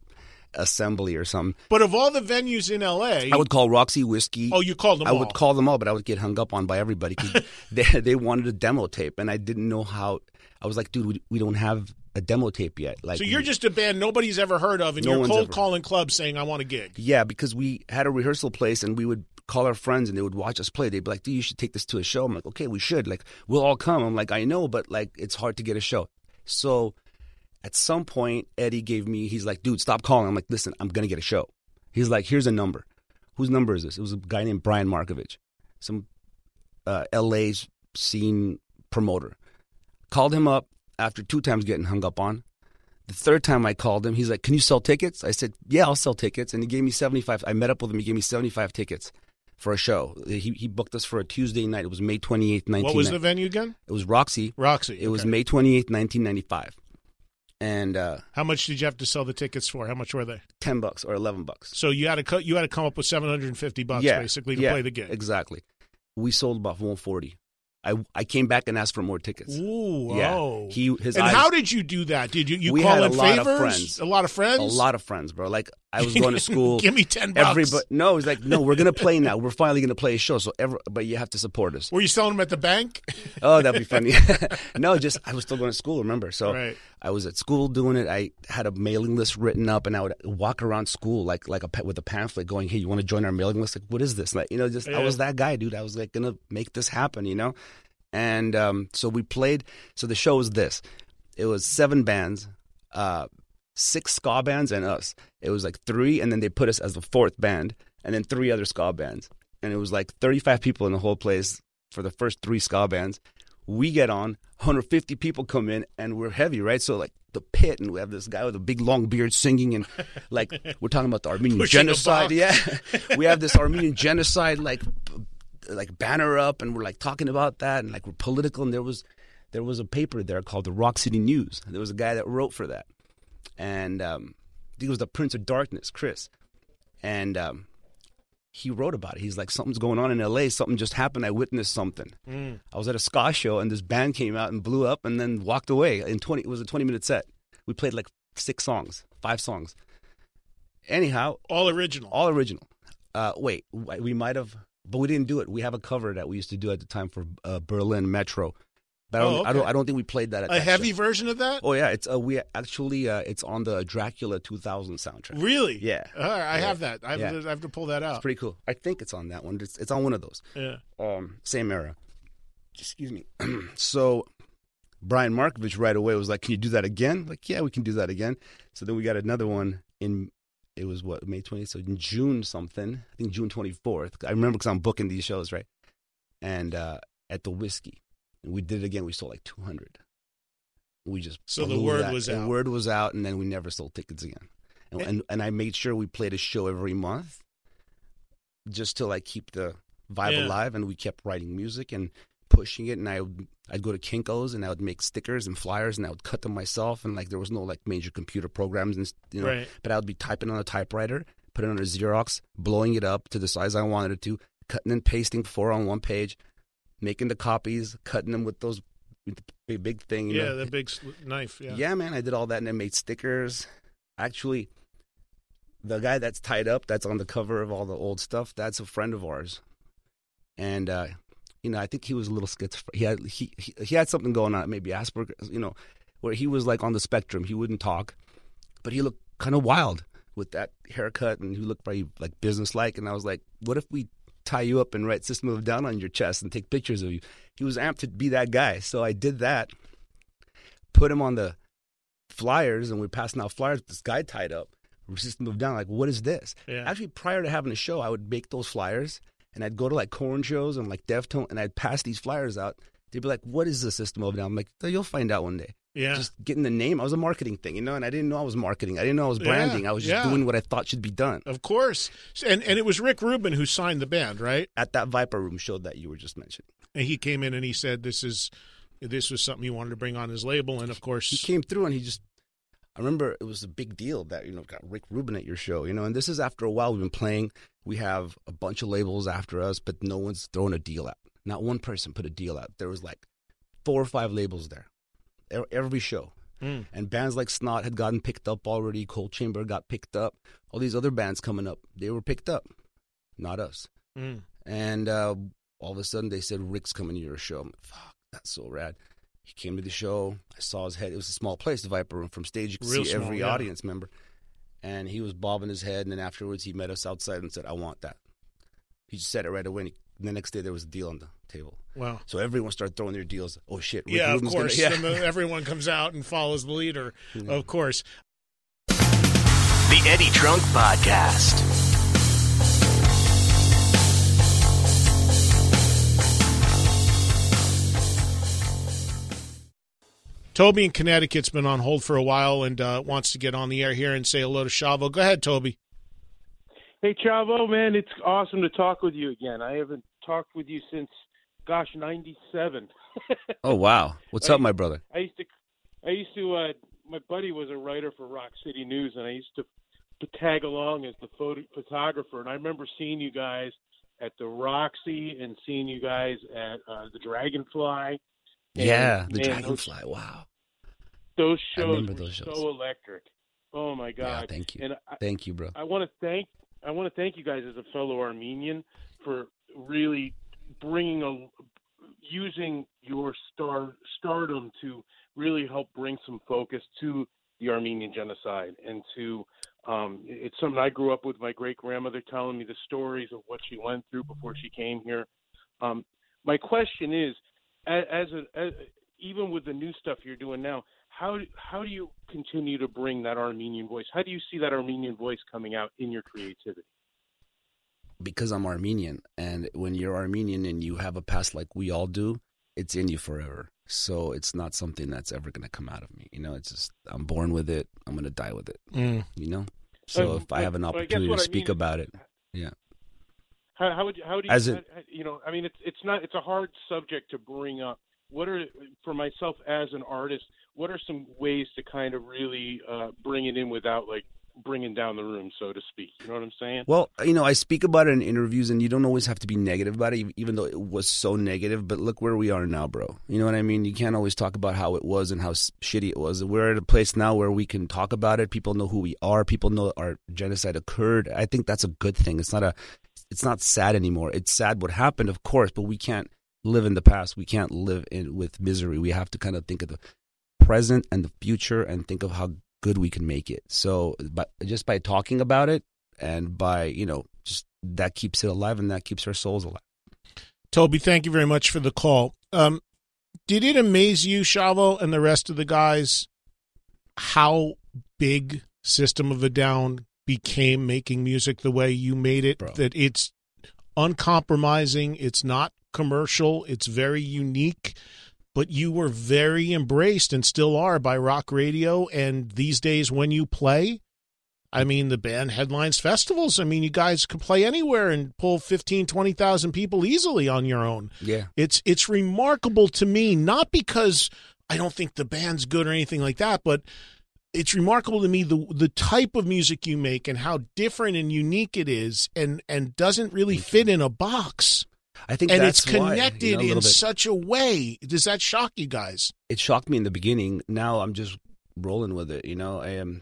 assembly or something. But of all the venues in L A, I would call Roxy Whiskey. Oh, you called them I all. would call them all, but I would get hung up on by everybody because they they wanted a demo tape, and I didn't know how. I was like, dude, we, we don't have a demo tape yet. Like, so you're just a band nobody's ever heard of, and No you're one's cold ever- calling clubs saying, "I want a gig." Yeah, because we had a rehearsal place, and we would call our friends, and they would watch us play. They'd be like, dude, you should take this to a show. I'm like, okay, we should. Like, we'll all come. I'm like, I know, but like, it's hard to get a show. So at some point, Eddie gave me, he's like, dude, stop calling. I'm like, listen, I'm going to get a show. He's like, here's a number. Whose number is this? It was a guy named Brian Markovich, some uh, L A scene promoter. Called him up after two times getting hung up on. The third time I called him, he's like, can you sell tickets? I said, yeah, I'll sell tickets. And he gave me seventy-five. I met up with him. He gave me seventy-five tickets for a show. He he booked us for a Tuesday night. It was May twenty-eighth, nineteen ninety. What was the venue again? It was Roxy. Roxy. It was okay. May twenty-eighth, nineteen ninety-five. And uh, How much did you have to sell the tickets for? How much were they? ten bucks or eleven bucks. So you had to co- you had to come up with seven hundred fifty bucks Yeah, basically to yeah, play the gig. Exactly. We sold about one forty. I I came back and asked for more tickets. Ooh, Yeah. oh. He his and eyes, how did you do that? Did you you We call had a in lot of favors? friends. A lot of friends. a lot of friends, bro. Like I was going to school. Give me ten bucks. Everybody, no, he's like, no, we're gonna play now. We're finally gonna play a show. So, every, but you have to support us. Were you selling them at the bank? Oh, that'd be funny. No, just I was still going to school. Remember, so Right. I was at school doing it. I had a mailing list written up, and I would walk around school like like a pa- with a pamphlet, going, "Hey, you want to join our mailing list? Like, what is this?" Like, you know, just I Yeah. was that guy, dude. I was like gonna make this happen, you know. And um, so we played. So the show was this. It was seven bands, uh, six ska bands, and us. It was like three, and then they put us as the fourth band, and then three other ska bands. And it was like thirty-five people in the whole place for the first three ska bands. We get on, one hundred fifty people come in, and we're heavy, right? So like the pit, and we have this guy with a big long beard singing, and like we're talking about the Armenian Pushing a genocide. box. Yeah, we have this Armenian genocide like like banner up, and we're like talking about that, and like we're political. And there was there was a paper there called the Rock City News. There was a guy that wrote for that, and um, I think it was the Prince of Darkness, Chris, and um, he wrote about it. He's like, something's going on in L A. Something just happened. I witnessed something. Mm. I was at a ska show, and this band came out and blew up, and then walked away. In twenty, it was a twenty-minute set. We played like six songs, five songs. Anyhow, All original. all original. Uh, wait, we might have, but we didn't do it. We have a cover that we used to do at the time for uh, Berlin Metro. But I don't, Oh, I don't, okay. I don't think we played that at a that heavy show. version of that? Oh yeah, it's uh, we actually uh, it's on the Dracula two thousand soundtrack. Really? Yeah. All right, I Yeah. have that. I have, Yeah. to, I have to pull that It's out. pretty cool. I think it's on that one. It's, it's on one of those. Yeah. Um, same era. Excuse me. So Brian Markovich right away was like, "Can you do that again?" Like, yeah, we can do that again. So then we got another one in. It was what, May twentieth? So in June something. I think June twenty-fourth. I remember because I'm booking these shows, right? And uh, at the Whiskey, and we did it again. We sold like two hundred. We just So the blew word that. was the out. word was out, and then we never sold tickets again. And, and and I made sure we played a show every month, just to like keep the vibe Yeah. alive. And we kept writing music and pushing it. And I would, I'd go to Kinko's and I would make stickers and flyers, and I would cut them myself. And like there was no like major computer programs, and you know, Right. but I would be typing on a typewriter, put it on a Xerox, blowing it up to the size I wanted it to, cutting and pasting four on one page, making the copies, cutting them with those with the big big thing. You Yeah, know? the big sl- knife. Yeah. Yeah, man, I did all that, and I made stickers. Actually, the guy that's tied up, that's on the cover of all the old stuff, that's a friend of ours. And uh, you know, I think he was a little schizophrenic. He had he, he he had something going on, maybe Asperger's, you know, where he was like on the spectrum. He wouldn't talk, but he looked kind of wild with that haircut, and he looked very like businesslike. And I was like, what if we tie you up and write System of a Down on your chest and take pictures of you? He was amped to be that guy, so I did that. Put him on the flyers, and we're passing out flyers with this guy tied up. System of a Down, like, what is this? Yeah. Actually, prior to having a show, I would make those flyers, and I'd go to like Korn shows and like Deftone, and I'd pass these flyers out. They'd be like, what is the System of a Down? I'm like, oh, you'll find out one day. Yeah. Just getting the name. I was a marketing thing, you know, and I didn't know I was marketing. I didn't know I was branding. Yeah, I was just yeah. doing what I thought should be done. Of course. And and it was Rick Rubin who signed the band, right? At that Viper Room show that you were just mentioning. And he came in and he said this is this was something he wanted to bring on his label, and of course He came through, and he just, I remember it was a big deal that, you know, got Rick Rubin at your show, you know, and this is after a while we've been playing. We have a bunch of labels after us, but no one's throwing a deal out. Not one person put a deal out. There was like four or five labels there, e- every show. Mm. And bands like Snot had gotten picked up already. Cold Chamber got picked up. All these other bands coming up, they were picked up, not us. Mm. And uh, all of a sudden they said, Rick's coming to your show. I'm like, fuck, that's so rad. He came to the show. I saw his head. It was a small place, the Viper Room. From stage, you could Real see small, every yeah. audience member. And he was bobbing his head. And then afterwards, he met us outside and said, I want that. He just said it right away. And he, the next day, there was a deal on the table. Wow. So everyone started throwing their deals. Oh, shit. Rick Yeah, of Rubin's course. Gonna, And then everyone comes out and follows the leader, Yeah. of course. The Eddie Trunk Podcast. Toby in Connecticut's been on hold for a while and uh, wants to get on the air here and say hello to Chavo. Go ahead, Toby. Hey, Chavo, man, it's awesome to talk with you again. I haven't talked with you since, gosh, ninety-seven. Oh, wow. What's I, up, my brother? I used to, I used to, uh, my buddy was a writer for Rock City News, and I used to, to tag along as the photo, photographer. And I remember seeing you guys at the Roxy and seeing you guys at uh, the Dragonfly. And, Yeah, the man, Dragonfly. Those, wow. those I shows remember were those shows. so electric. Oh, my God. Yeah, thank you. And I, Thank you, bro. I want to thank I want to thank you guys as a fellow Armenian for really bringing a using your star stardom to really help bring some focus to the Armenian genocide and to um, it's something I grew up with my great grandmother telling me the stories of what she went through before she came here. Um, my question is, as, as, a, as even with the new stuff you're doing now, how do, how do you continue to bring that Armenian voice? How do you see that Armenian voice coming out in your creativity? Because I'm Armenian, and when you're Armenian and you have a past like we all do, it's in you forever. So it's not something that's ever going to come out of me. You know, it's just, I'm born with it. I'm going to die with it. Mm. You know? So Uh, if I have an but I guess opportunity what to I speak mean- about it, yeah. How, how would you, how do you, As it- how- you know, I mean, it's it's not, it's a hard subject to bring up. What are, for myself as an artist, what are some ways to kind of really uh, bring it in without like bringing down the room, so to speak? You know what I'm saying? Well, you know, I speak about it in interviews, and you don't always have to be negative about it, even though it was so negative. But look where we are now, bro. You know what I mean? You can't always talk about how it was and how s- shitty it was. We're at a place now where we can talk about it. People know who we are. People know our genocide occurred. I think that's a good thing. It's not a, it's not sad anymore. It's sad what happened, of course, but we can't live in the past. We can't live in with misery. We have to kind of think of the present and the future and think of how good we can make it. So, but just by talking about it and by, you know, just that keeps it alive and that keeps our souls alive. Toby, thank you very much for the call. Um, did it amaze you, Chavo, and the rest of the guys, how big System of a Down became making music the way you made it? Bro. That it's uncompromising, it's not commercial, it's very unique, but you were very embraced and still are by rock radio. And these days when you play, I mean, the band headlines festivals. I mean, you guys can play anywhere and pull fifteen, twenty thousand people easily on your own. Yeah. It's it's remarkable to me, not because I don't think the band's good or anything like that, but it's remarkable to me the the type of music you make and how different and unique it is, and and doesn't really fit in a box. I think And that's it's why, connected you know, a little in bit. such a way. Does that shock you guys? It shocked me in the beginning. Now I'm just rolling with it. You know, I am.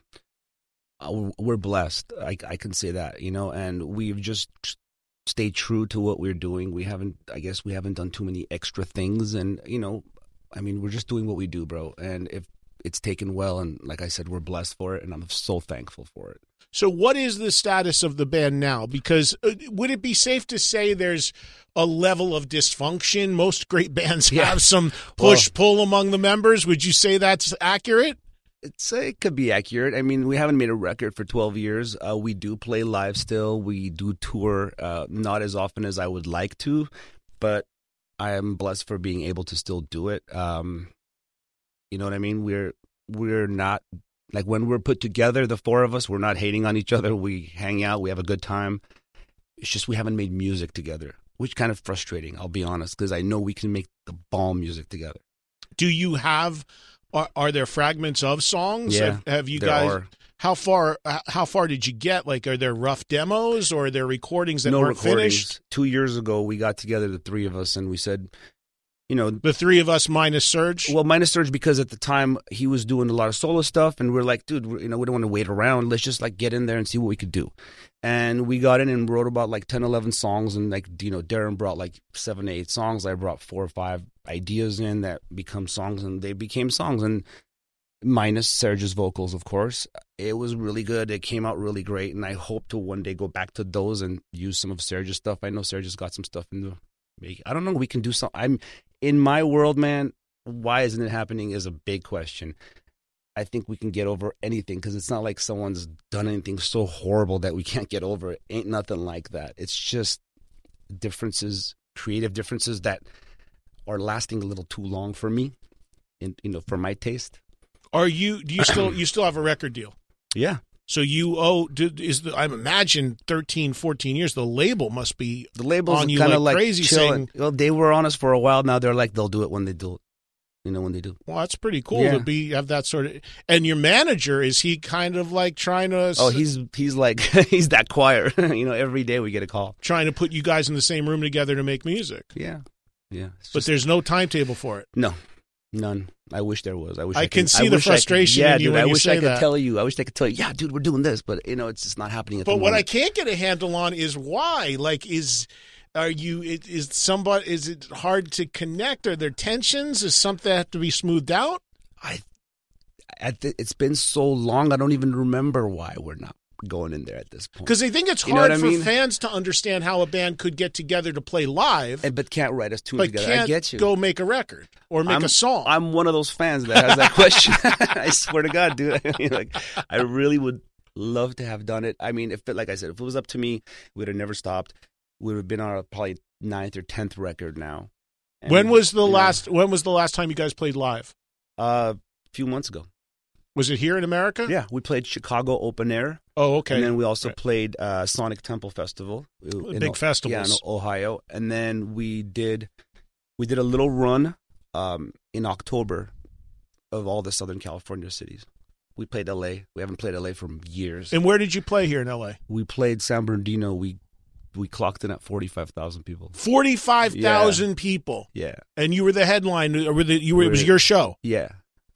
Uh, we're blessed. I, I can say that. You know, and we've just stayed true to what we're doing. We haven't. I guess we haven't done too many extra things. And you know, I mean, we're just doing what we do, bro. And if it's taken well, and like I said, we're blessed for it, and I'm so thankful for it. So what is the status of the band now? Because uh, would it be safe to say there's a level of dysfunction? Most great bands Yeah. have some push-pull among the members. Would you say that's accurate? It's it could be accurate. I mean, we haven't made a record for twelve years. Uh, we do play live still. We do tour, uh, not as often as I would like to, but I am blessed for being able to still do it. Um, you know what I mean? We're we're not like when we're put together, the four of us. We're not hating on each other. We hang out. We have a good time. It's just we haven't made music together, which is kind of frustrating. I'll be honest, because I know we can make the bomb music together. Do you have? Are, are there fragments of songs? Yeah, have, have you there guys? are. How far? How far did you get? Like, are there rough demos or are there recordings that no weren't recordings. finished? Two years ago, we got together, the three of us, and we said, you know, The three of us minus Serge. well, minus Serge, because at the time he was doing a lot of solo stuff, and we're like, dude, we you know, we don't want to wait around. Let's just like get in there and see what we could do. And we got in and wrote about like ten, eleven songs, and like, you know, Darren brought like seven, eight songs. I brought four or five ideas in that become songs, and they became songs. And minus Serge's vocals, of course, it was really good. It came out really great, and I hope to one day go back to those and use some of Serge's stuff. I know Serge's got some stuff in the make. I don't know. We can do some. I'm in my world, man. Why isn't it happening is a big question. I think we can get over anything because it's not like someone's done anything so horrible that we can't get over it. Ain't nothing like that. It's just differences, creative differences that are lasting a little too long for me, and you know, for my taste. Are you? Do you still you still have a record deal? Yeah. So you owe? Did, is the? I imagine thirteen, fourteen years. The label must be The label's on you kind like, of like crazy. chilling. Saying, Well, they were on us for a while. Now they're like they'll do it when they do it. You know, when they do. well, that's pretty cool Yeah. to be have that sort of. And your manager, is he kind of like trying to? Oh, he's he's like he's that choir. You know, every day we get a call. trying to put you guys in the same room together to make music. Yeah, yeah. It's But just- there's no timetable for it. no, none. I wish there was. I wish I I, can could- see I the wish I could- frustration yeah, in you dude. when I you wish say I could that. tell you. I wish I could tell you. Yeah, dude, we're doing this, but you know, it's just not happening at But the what I moment. can't get a handle on is why. Like, is are you? It, is somebody? Is it hard to connect? Are there tensions? Is something that have to be smoothed out? I, I th- it's been so long. I don't even remember why we're not going in there at this point. Because I think it's You know hard what I for mean? fans to understand how a band could get together to play live, And, but can't write us two but together. can't I get you. go make a record or make I'm, a song. I'm one of those fans that has that question. I swear to God, dude. I mean, like, I really would love to have done it. I mean, if it, like I said, if it was up to me, we'd have never stopped. We would have been on our probably ninth or tenth record now. And, when was the you know, last? When was the last time you guys played live? Uh, a few months ago. Was it here in America? Yeah, we played Chicago Open Air. Oh, okay. And then we also Right. played uh, Sonic Temple Festival. in Big O- festivals. Yeah, in Ohio. And then we did we did a little run um, in October of all the Southern California cities. We played L A. We haven't played L A for years. And where did you play here in L A? We played San Bernardino. We we clocked in at forty-five thousand people. Forty-five thousand people, Yeah. and you were the headline. Or were the, you were, it was We're- your show. Yeah.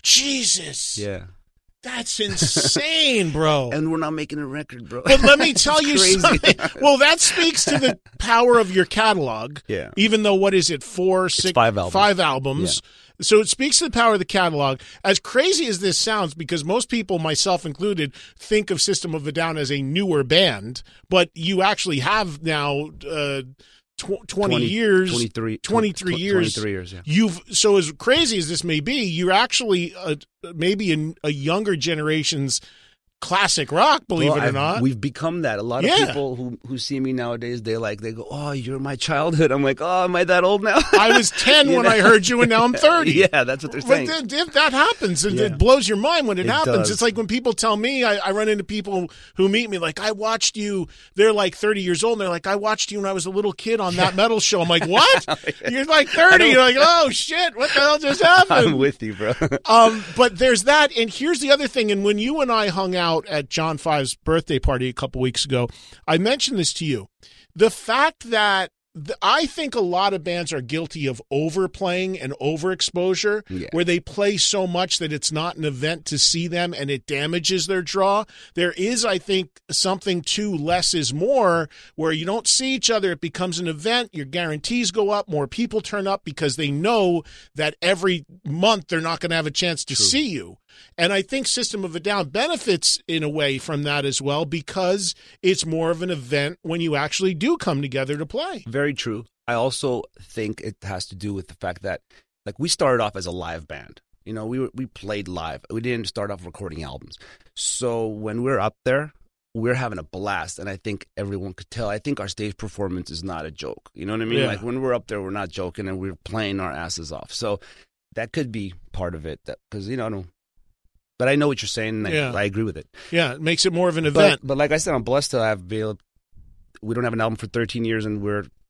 Jesus, Yeah. that's insane, bro. And we're not making a record, bro. But let me tell It's you crazy. something. Well, that speaks to the power of your catalog. Yeah. Even though, what is it, four, six, five albums. Five albums. So it speaks to the power of the catalog. As crazy as this sounds, because most people, myself included, think of System of a Down as a newer band, but you actually have now uh, tw- twenty, twenty years, twenty-three twenty-three tw- years. twenty-three years, yeah. You've so as crazy as this may be, you're actually uh, maybe in a younger generation's classic rock, believe Well, it or I've- not. We've become that. A lot Yeah. of people who, who see me nowadays, they like they go, "Oh, you're my childhood." I'm like, "Oh, am I that old now?" I was ten You when know? I heard you, and now I'm thirty. Yeah, that's what they're But saying. then, if that happens, it, Yeah. it blows your mind when it, It happens. does. It's like when people tell me, I, I run into people who meet me, like, I watched you, they're like thirty years old, and they're like, I watched you when I was a little kid on that metal show. I'm like, what? You're like thirty. You're like, oh, shit, what the hell just happened? I'm with you, bro. Um, but there's that, and here's the other thing. And when you and I hung out at John Five's birthday party a couple weeks ago, I mentioned this to you. The fact that th- I think a lot of bands are guilty of overplaying and overexposure, Yeah. where they play so much that it's not an event to see them and it damages their draw. There is, I think, something to less is more, where you don't see each other. It becomes an event. Your guarantees go up. More people turn up because they know that every month they're not going to have a chance to see you. And I think System of a Down benefits in a way from that as well, because it's more of an event when you actually do come together to play. Very true. I also think it has to do with the fact that, like, we started off as a live band. You know, we were, we played live. We didn't start off recording albums. So when we're up there, we're having a blast, and I think everyone could tell. I think our stage performance is not a joke. You know what I mean? Yeah. Like, when we're up there, we're not joking, and we're playing our asses off. So that could be part of it, because, you know, I don't, but I know what you're saying, and Yeah. I, I agree with it. Yeah, it makes it more of an But, event. but like I said, I'm blessed to have been able, we don't have an album for thirteen years, and we're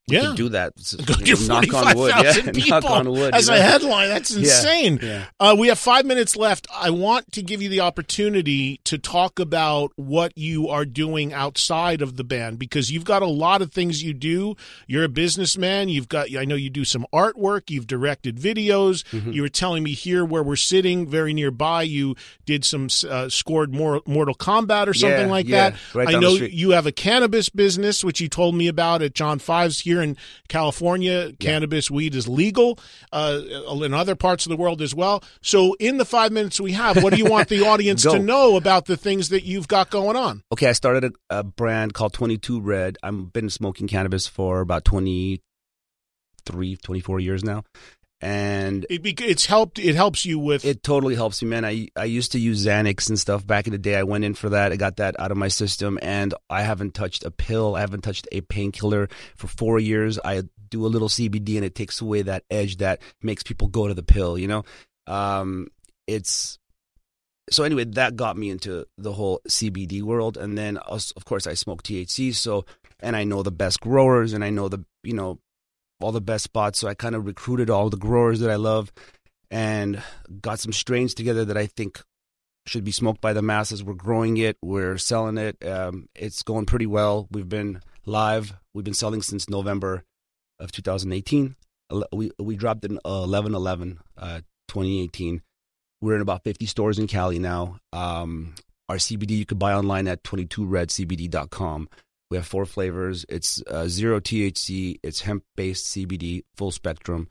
we Yeah. could do that. Go do knock on forty-five wood. thousand Yeah, people knock on wood. as you a know? headline. That's insane. yeah. Uh, we have five minutes left. I want to give you the opportunity to talk about what you are doing outside of the band, because you've got a lot of things you do. You're a businessman. You've got, I know you do some artwork. You've directed videos. Mm-hmm. You were telling me here where we're sitting, very nearby, you did some uh, scored Mor- Mortal Kombat or something Yeah, like yeah, that. right I down the know street. you have a cannabis business, which you told me about at John Five's here in California. Cannabis, weed is legal uh, in other parts of the world as well. So in the five minutes we have, what do you want the audience Go. to know about the things that you've got going on? Okay, I started a, a brand called twenty-two Red. I've been smoking cannabis for about twenty-three, twenty-four years now. And It, be- it's helped. It helps you with. it totally helps me, man. I I used to use Xanax and stuff back in the day. I went in for that. I got that out of my system, and I haven't touched a pill. I haven't touched a painkiller for four years. I do a little C B D, and it takes away that edge that makes people go to the pill, you know? Um, it's so anyway, that got me into the whole C B D world. And then, of course, I smoke T H C. So, and I know the best growers, and I know the, you know, all the best spots. So I kind of recruited all the growers that I love and got some strains together that I think should be smoked by the masses. We're growing it. We're selling it. Um, it's going pretty well. We've been live. We've been selling since November of two thousand eighteen. We we dropped in eleven eleven, uh, twenty eighteen. We're in about fifty stores in Cali now. Um, our C B D you could buy online at twenty-two red c b d dot com. We have four flavors. It's uh, zero T H C. It's hemp-based C B D, full spectrum.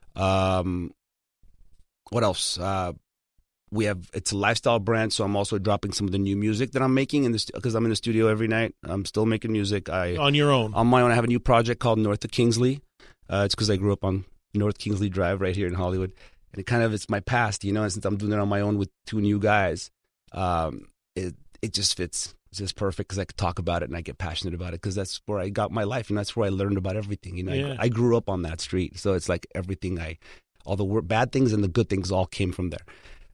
Um, what else? Uh, we have. It's a lifestyle brand, so I'm also dropping some of the new music that I'm making in this because I'm in the studio every night. I'm still making music. I on your own. on my own. I have a new project called North of Kingsley. Uh, it's because I grew up on North Kingsley Drive right here in Hollywood, and it kind of it's my past, you know. And since I'm doing it on my own with two new guys, um, it it just fits. It's just perfect because I could talk about it and I get passionate about it because that's where I got my life and that's where I learned about everything. You know, Yeah. I, I grew up on that street, so it's like everything I, all the wor- bad things and the good things all came from there.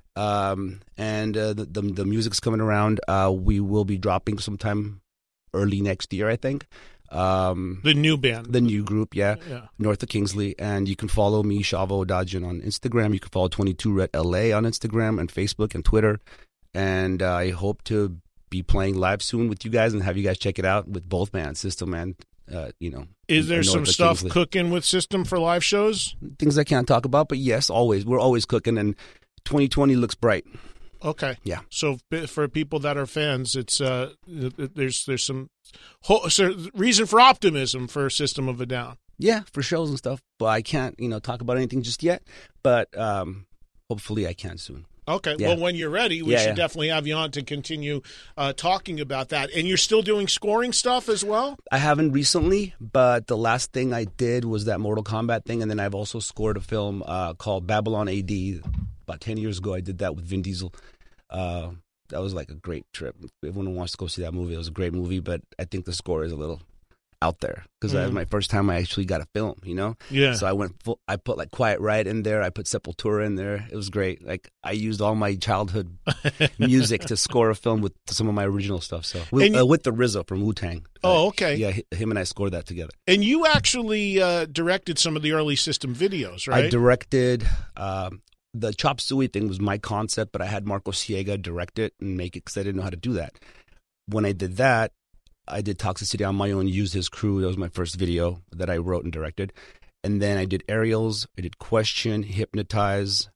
Um, and uh, the, the the music's coming around. Uh, we will be dropping sometime early next year, I think. Um, The new band. the new group, yeah, Yeah. North of Kingsley, and you can follow me, Shavo Odajian, on Instagram. You can follow twenty-two Red L A on Instagram and Facebook and Twitter. And uh, I hope to be playing live soon with you guys and have you guys check it out with both bands, System and, uh, you know. Is there North some of stuff Kingsley. cooking with System for live shows? Things I can't talk about, but yes, always. We're always cooking, and twenty twenty looks bright. Okay. Yeah. So b- for people that are fans, it's uh, th- th- there's there's some ho- so reason for optimism for System of a Down. Yeah, for shows and stuff, but I can't, you know, talk about anything just yet, but um, hopefully I can soon. Okay. Yeah. Well, when you're ready, we Yeah, should yeah. definitely have you on to continue uh, talking about that. And you're still doing scoring stuff as well? I haven't recently, but the last thing I did was that Mortal Kombat thing, and then I've also scored a film uh, called Babylon A D. About ten years ago, I did that with Vin Diesel. Uh, that was like a great trip. If everyone wants to go see that movie, it was a great movie, but I think the score is a little out there because that was Mm. my first time I actually got a film, you know? Yeah. So I went full, I put like Quiet Riot in there. I put Sepultura in there. It was great. Like I used all my childhood music to score a film with some of my original stuff. So with, And you- uh, with the R Z A from Wu-Tang. Oh, Uh, okay. Yeah, hi- him and I scored that together. And you actually uh, directed some of the early System videos, right? I directed um, the Chop Suey thing was my concept, but I had Marco Siega direct it and make it because I didn't know how to do that. When I did that, I did Toxicity on my own, used his crew. That was my first video that I wrote and directed. And then I did Aerials, I did Question, Hypnotize.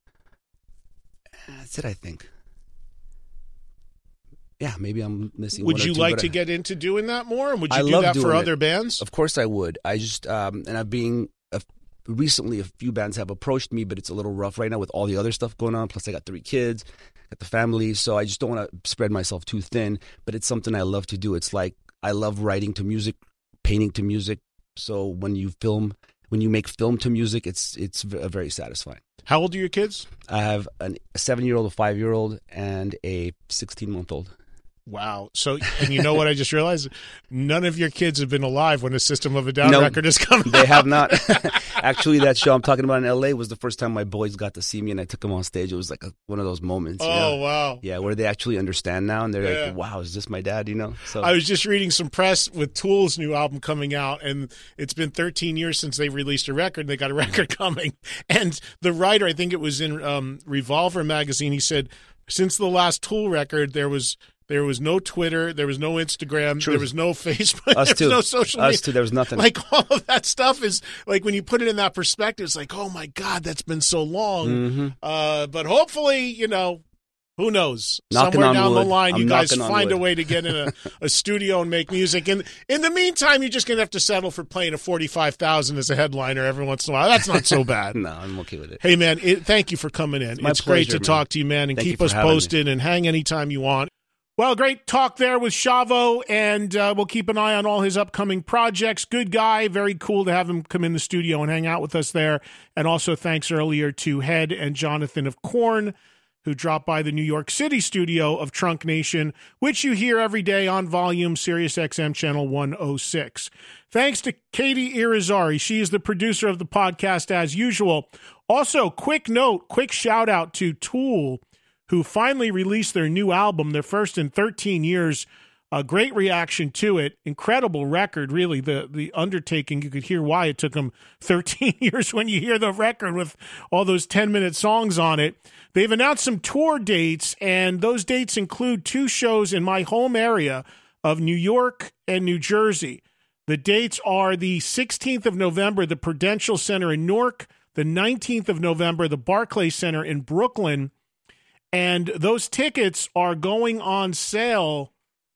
That's it, I think. Yeah, maybe I'm missing Would one or you two, like but to I- get into doing that more? And would you I do love that for doing it. other bands? Of course I would. I just, um, and I've been, uh, recently a few bands have approached me, but it's a little rough right now with all the other stuff going on. Plus I got three kids, got the family, so I just don't want to spread myself too thin, but it's something I love to do. It's like, I love writing to music, painting to music. So when you film, when you make film to music, it's, it's v- very satisfying. How old are your kids? I have an, a seven-year-old, a five-year-old, and a sixteen-month-old. Wow. So, and you know what I just realized? None of your kids have been alive when the System of a Down No, record has come out. They have not. Actually, that show I'm talking about in L A was the first time my boys got to see me, and I took them on stage. It was like a, one of those moments. You Oh, know? wow. Yeah, where they actually understand now, and they're Yeah. like, "Wow, is this my dad?" You know. So I was just reading some press with Tool's new album coming out, and it's been thirteen years since they released a record. They got a record coming. And the writer, I think it was in um, Revolver magazine, he said, since the last Tool record, there was there was no Twitter, there was no Instagram, Truth. there was no Facebook, Us there too. was no social Us media. too. There was nothing. Like, all of that stuff is, like, when you put it in that perspective, it's like, oh, my God, that's been so long. Mm-hmm. Uh, but hopefully, you know, who knows? Knocking Somewhere on down wood. the line, I'm you guys knocking on find a wood. way to get in a, a studio and make music. And in the meantime, you're just going to have to settle for playing a forty-five thousand as a headliner every once in a while. That's not so bad. no, I'm okay with it. Hey, man, it, thank you for coming in. It's, my great pleasure, to man. talk to you, man, and Thank you keep for us having me. posted and hang anytime you want. Well, great talk there with Chavo, and uh, we'll keep an eye on all his upcoming projects. Good guy. Very cool to have him come in the studio and hang out with us there. And also thanks earlier to Head and Jonathan of Korn, who dropped by the New York City studio of Trunk Nation, which you hear every day on Volume, Sirius X M Channel one oh six. Thanks to Katie Irizarry. She is the producer of the podcast as usual. Also, quick note, quick shout out to Tool, who finally released their new album, their first in thirteen years. A great reaction to it. Incredible record, really. The the undertaking, you could hear why it took them thirteen years when you hear the record with all those ten-minute songs on it. They've announced some tour dates, and those dates include two shows in my home area of New York and New Jersey. The dates are the sixteenth of November, the Prudential Center in Newark, the nineteenth of November, the Barclays Center in Brooklyn, and those tickets are going on sale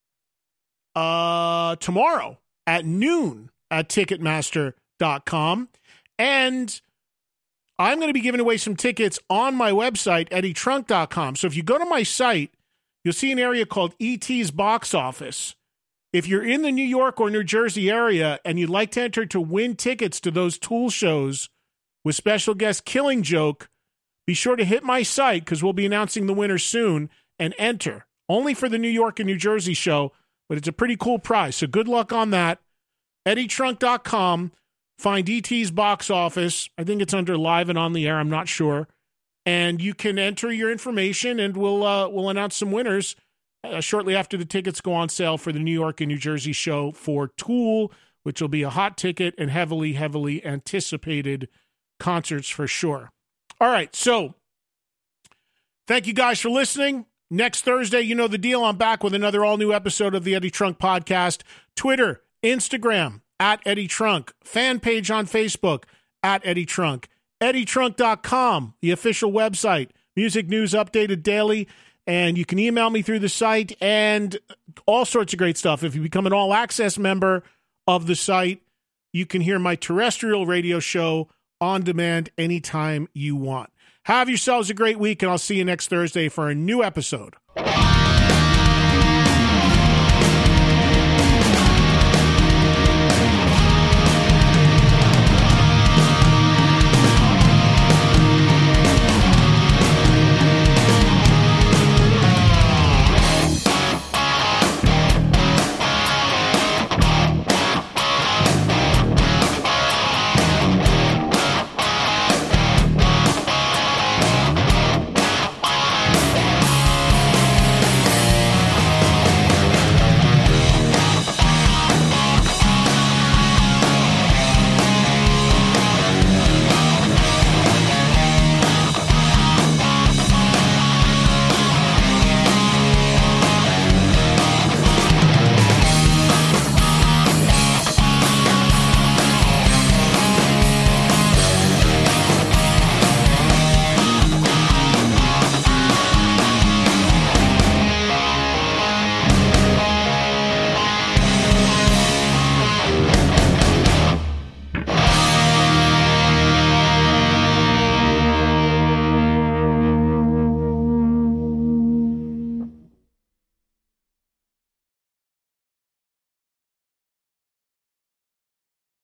uh, tomorrow at noon at Ticketmaster dot com. And I'm going to be giving away some tickets on my website, Eddie Trunk dot com. So if you go to my site, you'll see an area called E T's Box Office. If you're in the New York or New Jersey area and you'd like to enter to win tickets to those Tool shows with special guest Killing Joke, be sure to hit my site because we'll be announcing the winner soon and enter. Only for the New York and New Jersey show, but it's a pretty cool prize. So good luck on that. Eddie Trunk dot com. Find E T's Box Office. I think it's under Live and On the Air. I'm not sure. And you can enter your information, and we'll uh, we'll announce some winners uh, shortly after the tickets go on sale for the New York and New Jersey show for Tool, which will be a hot ticket and heavily, heavily anticipated concerts for sure. All right, so thank you guys for listening. Next Thursday, you know the deal. I'm back with another all-new episode of the Eddie Trunk Podcast. Twitter, Instagram, at Eddie Trunk. Fan page on Facebook, at Eddie Trunk. Eddie Trunk dot com, the official website. Music news updated daily. And you can email me through the site and all sorts of great stuff. If you become an all-access member of the site, you can hear my terrestrial radio show on demand anytime you want. Have yourselves a great week, and I'll see you next Thursday for a new episode.